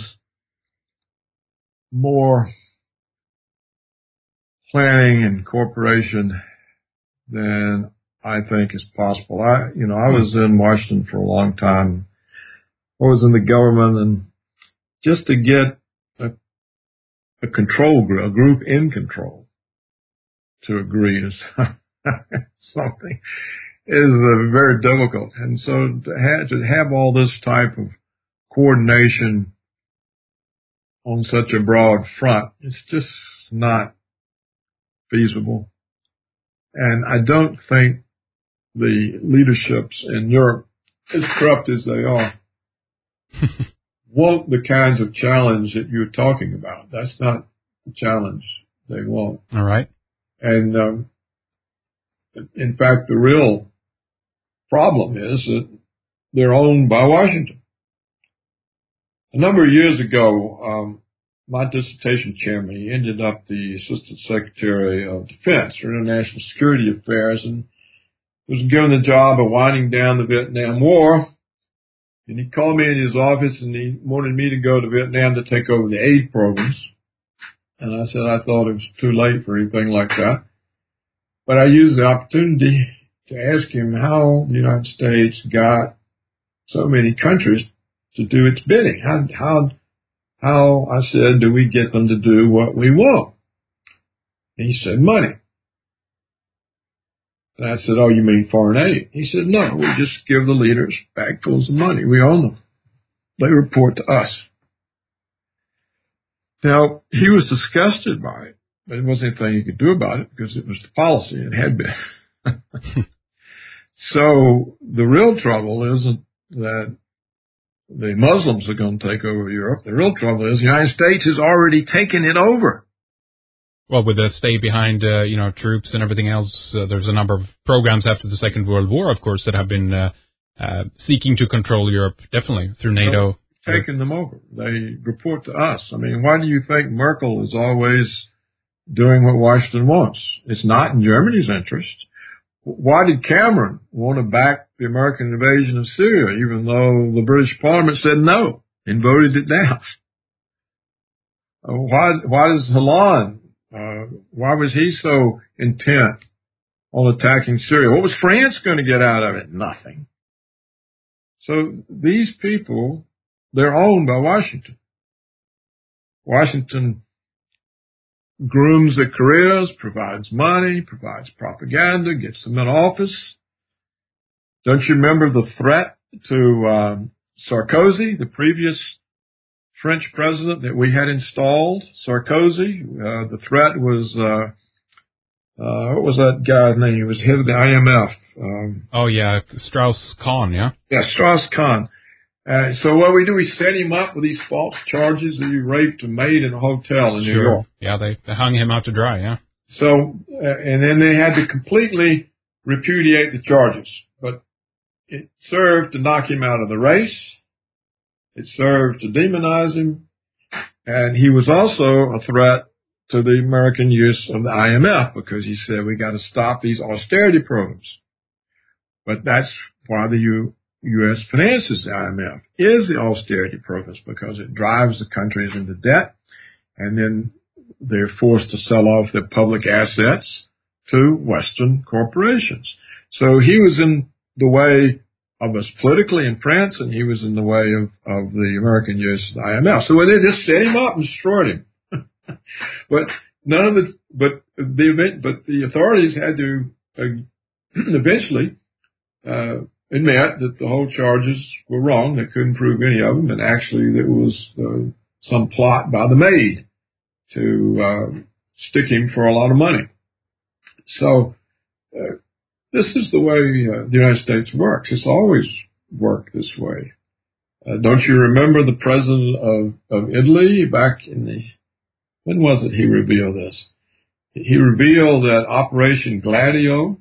more planning and cooperation than I think is possible. I was in Washington for a long time. I was in the government, and just to get a control group, a group in control, to agree to something is very difficult. And so to have all this type of coordination on such a broad front, it's just not feasible. And I don't think the leaderships in Europe, as corrupt as they are, want the kinds of challenge that you're talking about. That's not the challenge they want. All right. And in fact, the real problem is that they're owned by Washington. A number of years ago, my dissertation chairman, he ended up the Assistant Secretary of Defense for International Security Affairs, and was given the job of winding down the Vietnam War. And he called me in his office, and he wanted me to go to Vietnam to take over the aid programs. And I said I thought it was too late for anything like that. But I used the opportunity to ask him how the United States got so many countries to do its bidding. How, I said, do we get them to do what we want? And he said, money. And I said, oh, you mean foreign aid? He said, no, we just give the leaders bagfuls of money. We own them. They report to us. Now, he was disgusted by it, but there wasn't anything he could do about it because it was the policy. It had been. So the real trouble isn't that the Muslims are going to take over Europe. The real trouble is the United States has already taken it over. Well, with the stay behind, troops and everything else, there's a number of programs after the Second World War, of course, that have been seeking to control Europe, definitely, through NATO. Taking them over. They report to us. I mean, why do you think Merkel is always doing what Washington wants? It's not in Germany's interest. Why did Cameron want to back the American invasion of Syria, even though the British Parliament said no and voted it down? Why does Hollande, why was he so intent on attacking Syria? What was France going to get out of it? Nothing. So these people, they're owned by Washington. Washington grooms their careers, provides money, provides propaganda, gets them in office. Don't you remember the threat to Sarkozy, the previous French president that we had installed? Sarkozy, the threat was, what was that guy's name? He was head of the IMF. Strauss-Kahn, yeah? Yeah, Strauss-Kahn. So what we do, we set him up with these false charges that he raped a maid in a hotel in New York. Yeah, they hung him out to dry, yeah. So, and then they had to completely repudiate the charges. But it served to knock him out of the race. It served to demonize him. And he was also a threat to the American use of the IMF because he said we got to stop these austerity programs. But that's why the U.S. finances the IMF, is the austerity programs, because it drives the countries into debt, and then they're forced to sell off their public assets to Western corporations. So he was in the way of us politically in France, and he was in the way of the American use of the IMF. So they just set him up and destroyed him. But the authorities had to eventually admit that the whole charges were wrong. They couldn't prove any of them, and actually there was some plot by the maid to stick him for a lot of money. So this is the way the United States works. It's always worked this way. Don't you remember the president of Italy back in when was it he revealed this? He revealed that Operation Gladio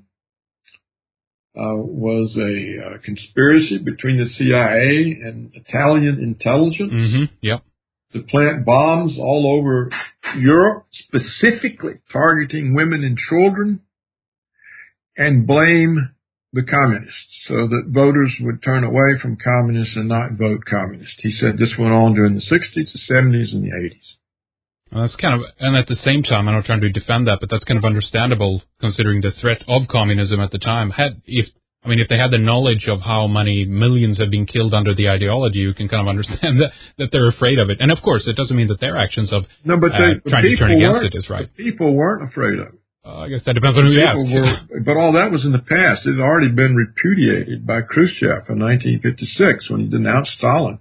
was a conspiracy between the CIA and Italian intelligence to plant bombs all over Europe, specifically targeting women and children, and blame the communists so that voters would turn away from communists and not vote communist. He said this went on during the 60s, the 70s, and the 80s. Well, that's kind of, and at the same time, I'm not trying to defend that, but that's kind of understandable considering the threat of communism at the time. If they had the knowledge of how many millions have been killed under the ideology, you can kind of understand that they're afraid of it. And of course, it doesn't mean that their actions of trying to turn against it is right. The people weren't afraid of it. I guess that depends on who you ask. But all that was in the past. It had already been repudiated by Khrushchev in 1956 when he denounced Stalin.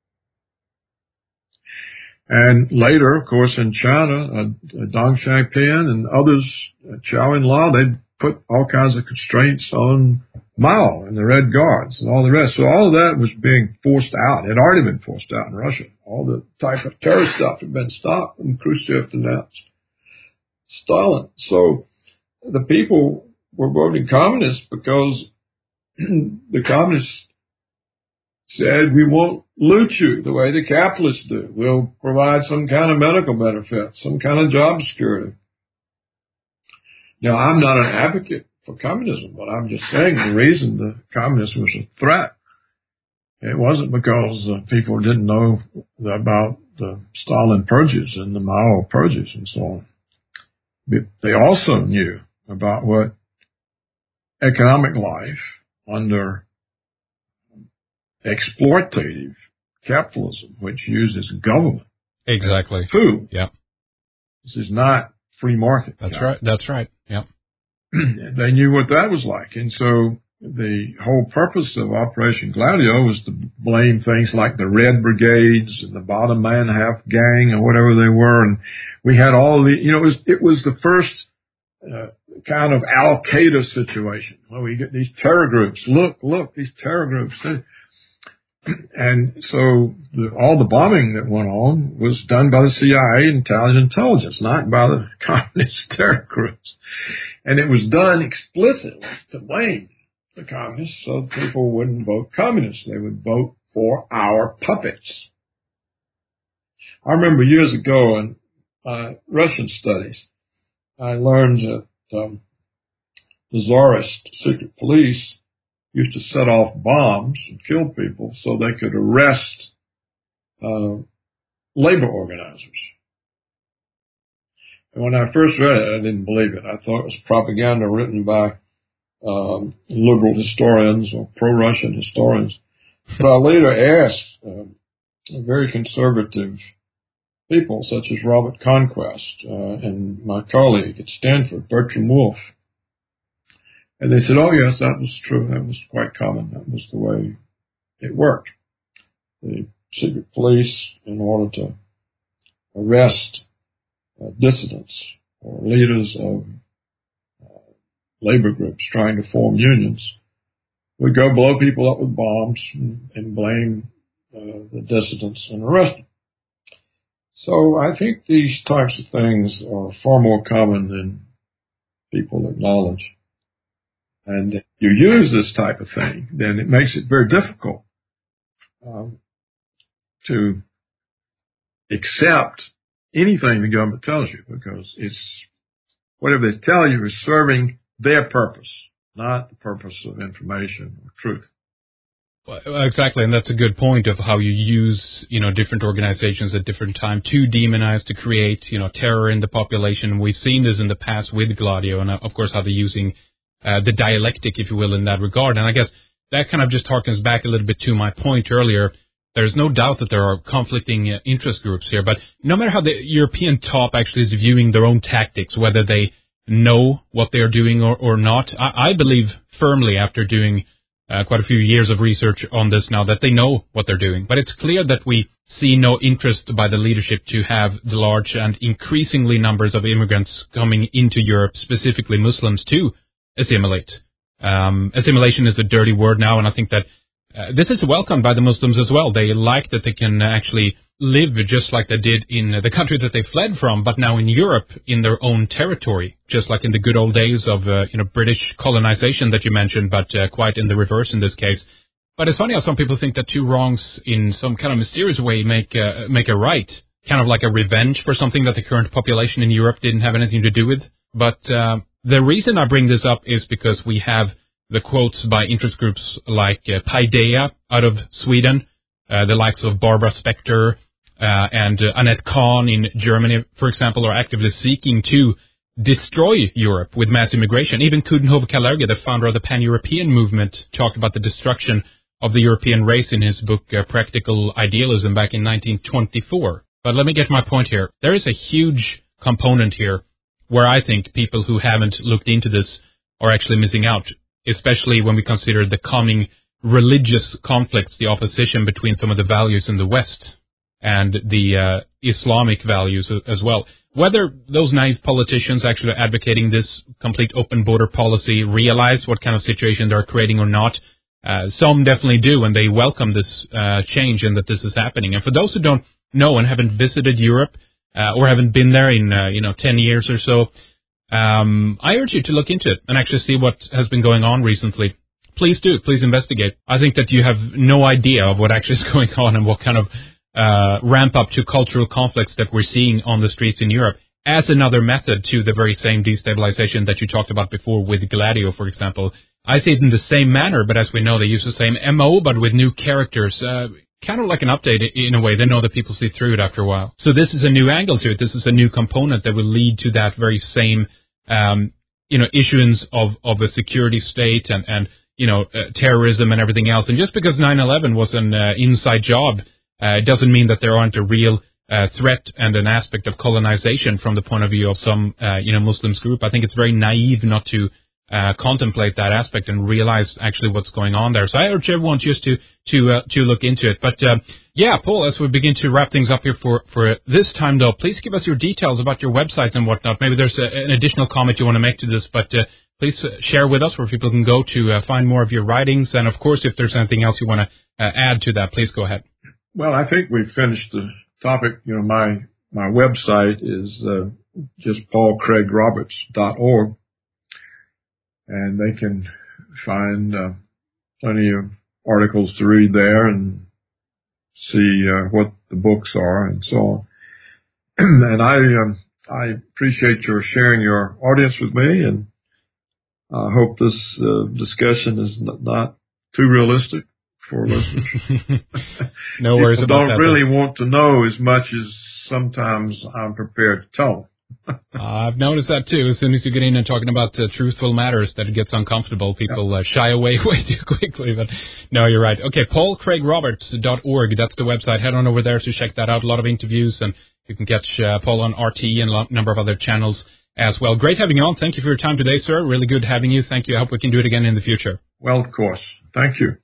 And later, of course, in China, Deng Xiaoping and others, Zhou Enlai, they put all kinds of constraints on Mao and the Red Guards and all the rest. So all of that was being forced out. It had already been forced out in Russia. All the type of terrorist stuff had been stopped when Khrushchev denounced Stalin. So the people were voting communist because the communists said, we won't loot you the way the capitalists do. We'll provide some kind of medical benefit, some kind of job security. Now, I'm not an advocate for communism, but I'm just saying the reason the communism was a threat, it wasn't because people didn't know about the Stalin purges and the Mao purges and so on. They also knew about what economic life under exploitative capitalism, which uses government. Exactly. Food. Yeah. This is not free market. That's right. Yeah. They knew what that was like. And so the whole purpose of Operation Gladio was to blame things like the Red Brigades and the Bottom Man Half Gang or whatever they were. And we had all the, it was the first kind of Al Qaeda situation where we get these terror groups. Look, these terror groups. And so all the bombing that went on was done by the CIA and Italian intelligence, not by the communist terror groups. And it was done explicitly to blame the communists so that people wouldn't vote communist. They would vote for our puppets. I remember years ago in Russian studies, I learned that the Tsarist secret police used to set off bombs and kill people so they could arrest labor organizers. And when I first read it, I didn't believe it. I thought it was propaganda written by liberal historians or pro-Russian historians. But I later asked very conservative people such as Robert Conquest and my colleague at Stanford, Bertram Wolfe. And they said, oh, yes, that was true. That was quite common. That was the way it worked. The secret police, in order to arrest dissidents or leaders of labor groups trying to form unions, would go blow people up with bombs and blame the dissidents and arrest them. So I think these types of things are far more common than people acknowledge. And if you use this type of thing, then it makes it very difficult to accept anything the government tells you, because it's whatever they tell you is serving their purpose, not the purpose of information or truth. Well, exactly, and that's a good point of how you use, different organizations at different times to demonize, to create, terror in the population. We've seen this in the past with Gladio, and of course how they're using the dialectic, if you will, in that regard. And I guess that kind of just harkens back a little bit to my point earlier. There's no doubt that there are conflicting interest groups here, but no matter how the European top actually is viewing their own tactics, whether they know what they're doing or not, I believe firmly after doing quite a few years of research on this now, that they know what they're doing. But it's clear that we see no interest by the leadership to have the large and increasingly numbers of immigrants coming into Europe, specifically Muslims, to assimilate. Assimilation is a dirty word now, and I think that this is welcomed by the Muslims as well. They like that they can actually live just like they did in the country that they fled from, but now in Europe, in their own territory, just like in the good old days of British colonization that you mentioned, but quite in the reverse in this case. But it's funny how some people think that two wrongs in some kind of mysterious way make a right, kind of like a revenge for something that the current population in Europe didn't have anything to do with. But the reason I bring this up is because we have the quotes by interest groups like Paideia out of Sweden, the likes of Barbara Specter and Annette Kahn in Germany, for example, are actively seeking to destroy Europe with mass immigration. Even Coudenhove Kalergi, the founder of the Pan-European movement, talked about the destruction of the European race in his book Practical Idealism back in 1924. But let me get my point here. There is a huge component here where I think people who haven't looked into this are actually missing out, especially when we consider the coming religious conflicts, the opposition between some of the values in the West and the Islamic values as well. Whether those naive politicians actually advocating this complete open border policy realize what kind of situation they're creating or not, some definitely do, and they welcome this change and that this is happening. And for those who don't know and haven't visited Europe or haven't been there in 10 years or so, I urge you to look into it and actually see what has been going on recently. Please do. Please investigate. I think that you have no idea of what actually is going on and what kind of ramp up to cultural conflicts that we're seeing on the streets in Europe as another method to the very same destabilization that you talked about before with Gladio, for example. I see it in the same manner, but as we know, they use the same MO, but with new characters. Kind of like an update in a way. They know that people see through it after a while. So this is a new angle to it. This is a new component that will lead to that very same, issuance of a security state and terrorism and everything else. And just because 9/11 was an inside job, it doesn't mean that there aren't a real threat and an aspect of colonization from the point of view of some, Muslims group. I think it's very naive not to contemplate that aspect and realize actually what's going on there. So I urge everyone just to look into it. But Paul, as we begin to wrap things up here for this time, though, please give us your details about your website and whatnot. Maybe there's an additional comment you want to make to this, but please share with us where people can go to find more of your writings. And of course, if there's anything else you want to add to that, please go ahead. Well, I think we've finished the topic. My website is just paulcraigroberts.org. And they can find plenty of articles to read there and see what the books are and so on. And I appreciate your sharing your audience with me, and I hope this discussion is not too realistic for listeners. No worries about that. People don't really want to know as much as sometimes I'm prepared to tell them. I've noticed that too. As soon as you get in and talking about truthful matters, that it gets uncomfortable. People shy away way too quickly. But no, you're right. Okay, paulcraigroberts.org. That's the website. Head on over there to check that out. A lot of interviews, and you can catch Paul on RT and a number of other channels as well. Great having you on. Thank you for your time today, sir. Really good having you. Thank you. I hope we can do it again in the future. Well, of course. Thank you.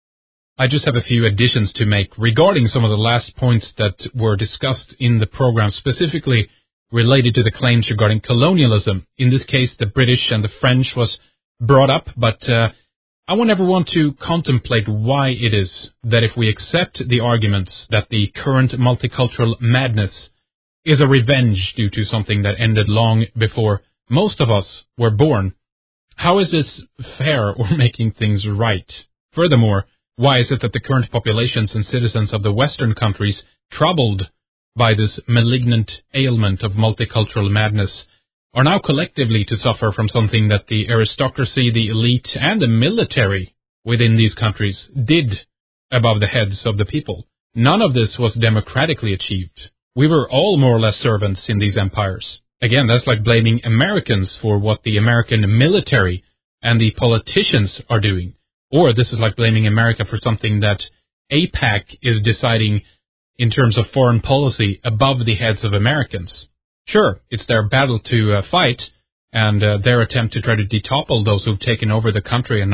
I just have a few additions to make regarding some of the last points that were discussed in the program, specifically related to the claims regarding colonialism. In this case, the British and the French was brought up, but I want everyone to contemplate why it is that if we accept the arguments that the current multicultural madness is a revenge due to something that ended long before most of us were born, how is this fair or making things right? Furthermore, why is it that the current populations and citizens of the Western countries, troubled by this malignant ailment of multicultural madness, are now collectively to suffer from something that the aristocracy, the elite, and the military within these countries did above the heads of the people? None of this was democratically achieved. We were all more or less servants in these empires. Again, that's like blaming Americans for what the American military and the politicians are doing. Or this is like blaming America for something that AIPAC is deciding in terms of foreign policy above the heads of Americans. Sure, it's their battle to fight and their attempt to try to detopple those who've taken over the country and now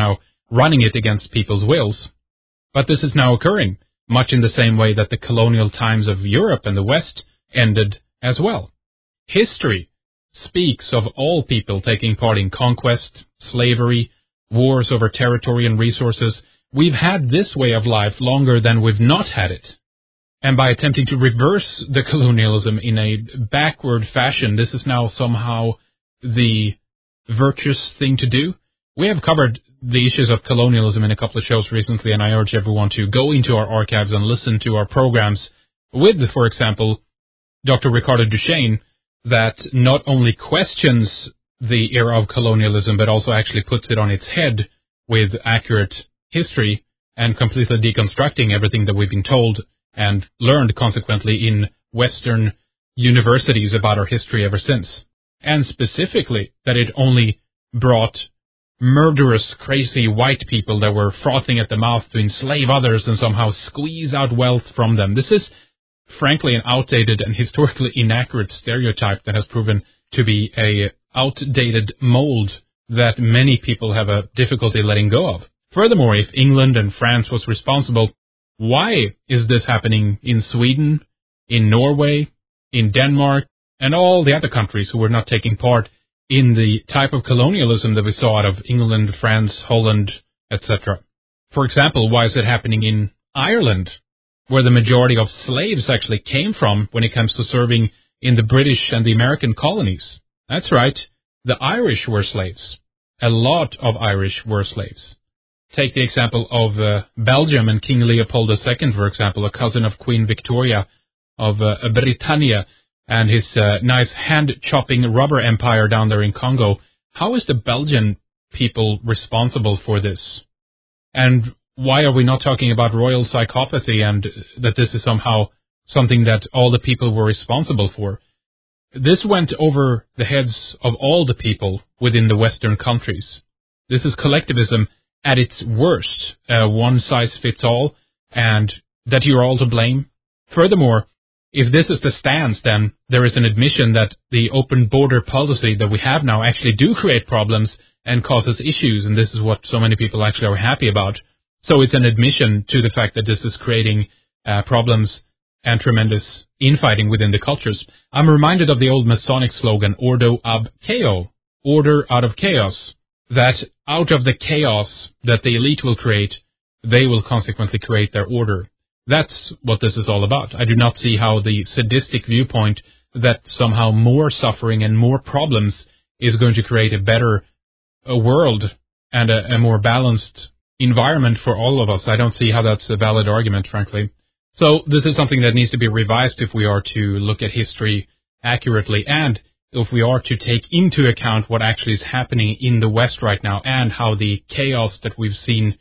running it against people's wills. But this is now occurring, much in the same way that the colonial times of Europe and the West ended as well. History speaks of all people taking part in conquest, slavery, wars over territory and resources. We've had this way of life longer than we've not had it. And by attempting to reverse the colonialism in a backward fashion, this is now somehow the virtuous thing to do. We have covered the issues of colonialism in a couple of shows recently, and I urge everyone to go into our archives and listen to our programs with, for example, Dr. Ricardo Duchesne, that not only questions the era of colonialism, but also actually puts it on its head with accurate history and completely deconstructing everything that we've been told and learned consequently in Western universities about our history ever since. And specifically that it only brought murderous, crazy white people that were frothing at the mouth to enslave others and somehow squeeze out wealth from them. This is, frankly, an outdated and historically inaccurate stereotype that has proven to be a outdated mold that many people have a difficulty letting go of. Furthermore, if England and France was responsible, why is this happening in Sweden, in Norway, in Denmark, and all the other countries who were not taking part in the type of colonialism that we saw out of England, France, Holland, etc.? For example, why is it happening in Ireland, where the majority of slaves actually came from when it comes to serving in the British and the American colonies? That's right, the Irish were slaves. A lot of Irish were slaves. Take the example of Belgium and King Leopold II, for example, a cousin of Queen Victoria of Britannia, and his nice hand-chopping rubber empire down there in Congo. How is the Belgian people responsible for this? And why are we not talking about royal psychopathy and that this is somehow something that all the people were responsible for? This went over the heads of all the people within the Western countries. This is collectivism at its worst, one size fits all, and that you're all to blame. Furthermore, if this is the stance, then there is an admission that the open border policy that we have now actually do create problems and causes issues, and this is what so many people actually are happy about. So it's an admission to the fact that this is creating problems and tremendous infighting within the cultures. I'm reminded of the old Masonic slogan, Ordo ab Chaos, order out of chaos, that out of the chaos that the elite will create, they will consequently create their order. That's what this is all about. I do not see how the sadistic viewpoint that somehow more suffering and more problems is going to create a better world and a more balanced environment for all of us. I don't see how that's a valid argument, frankly. So this is something that needs to be revised if we are to look at history accurately, and if we are to take into account what actually is happening in the West right now and how the chaos that we've seen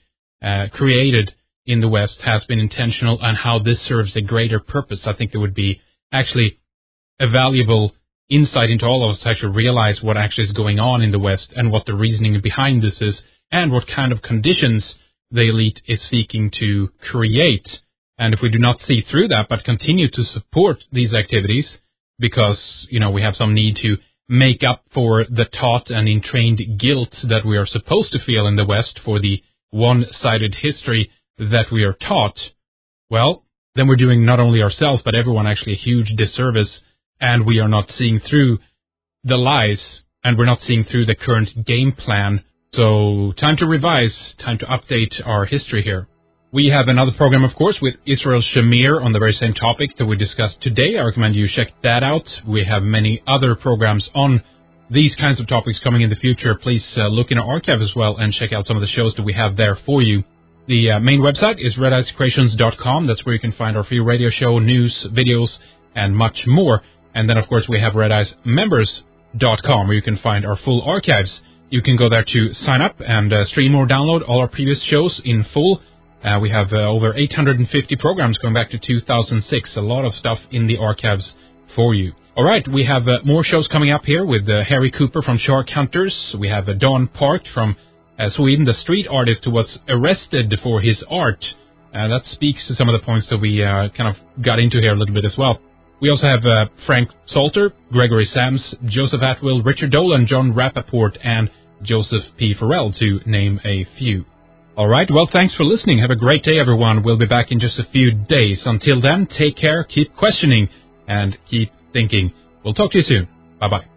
created in the West has been intentional and how this serves a greater purpose. I think there would be actually a valuable insight into all of us to actually realize what actually is going on in the West and what the reasoning behind this is and what kind of conditions the elite is seeking to create. And if we do not see through that but continue to support these activities because, we have some need to make up for the taught and entrained guilt that we are supposed to feel in the West for the one-sided history that we are taught, well, then we're doing not only ourselves but everyone actually a huge disservice, and we are not seeing through the lies, and we're not seeing through the current game plan. So time to revise, time to update our history here. We have another program, of course, with Israel Shamir on the very same topic that we discussed today. I recommend you check that out. We have many other programs on these kinds of topics coming in the future. Please look in our archive as well and check out some of the shows that we have there for you. The main website is redicecreations.com. That's where you can find our free radio show, news, videos, and much more. And then, of course, we have redicemembers.com, where you can find our full archives. You can go there to sign up and stream or download all our previous shows in full. We have over 850 programs going back to 2006. A lot of stuff in the archives for you. All right, we have more shows coming up here with Harry Cooper from Shark Hunters. We have Don Park from Sweden, the street artist who was arrested for his art. That speaks to some of the points that we kind of got into here a little bit as well. We also have Frank Salter, Gregory Sams, Joseph Atwill, Richard Dolan, John Rappaport, and Joseph P. Farrell, to name a few. All right. Well, thanks for listening. Have a great day, everyone. We'll be back in just a few days. Until then, take care, keep questioning, and keep thinking. We'll talk to you soon. Bye-bye.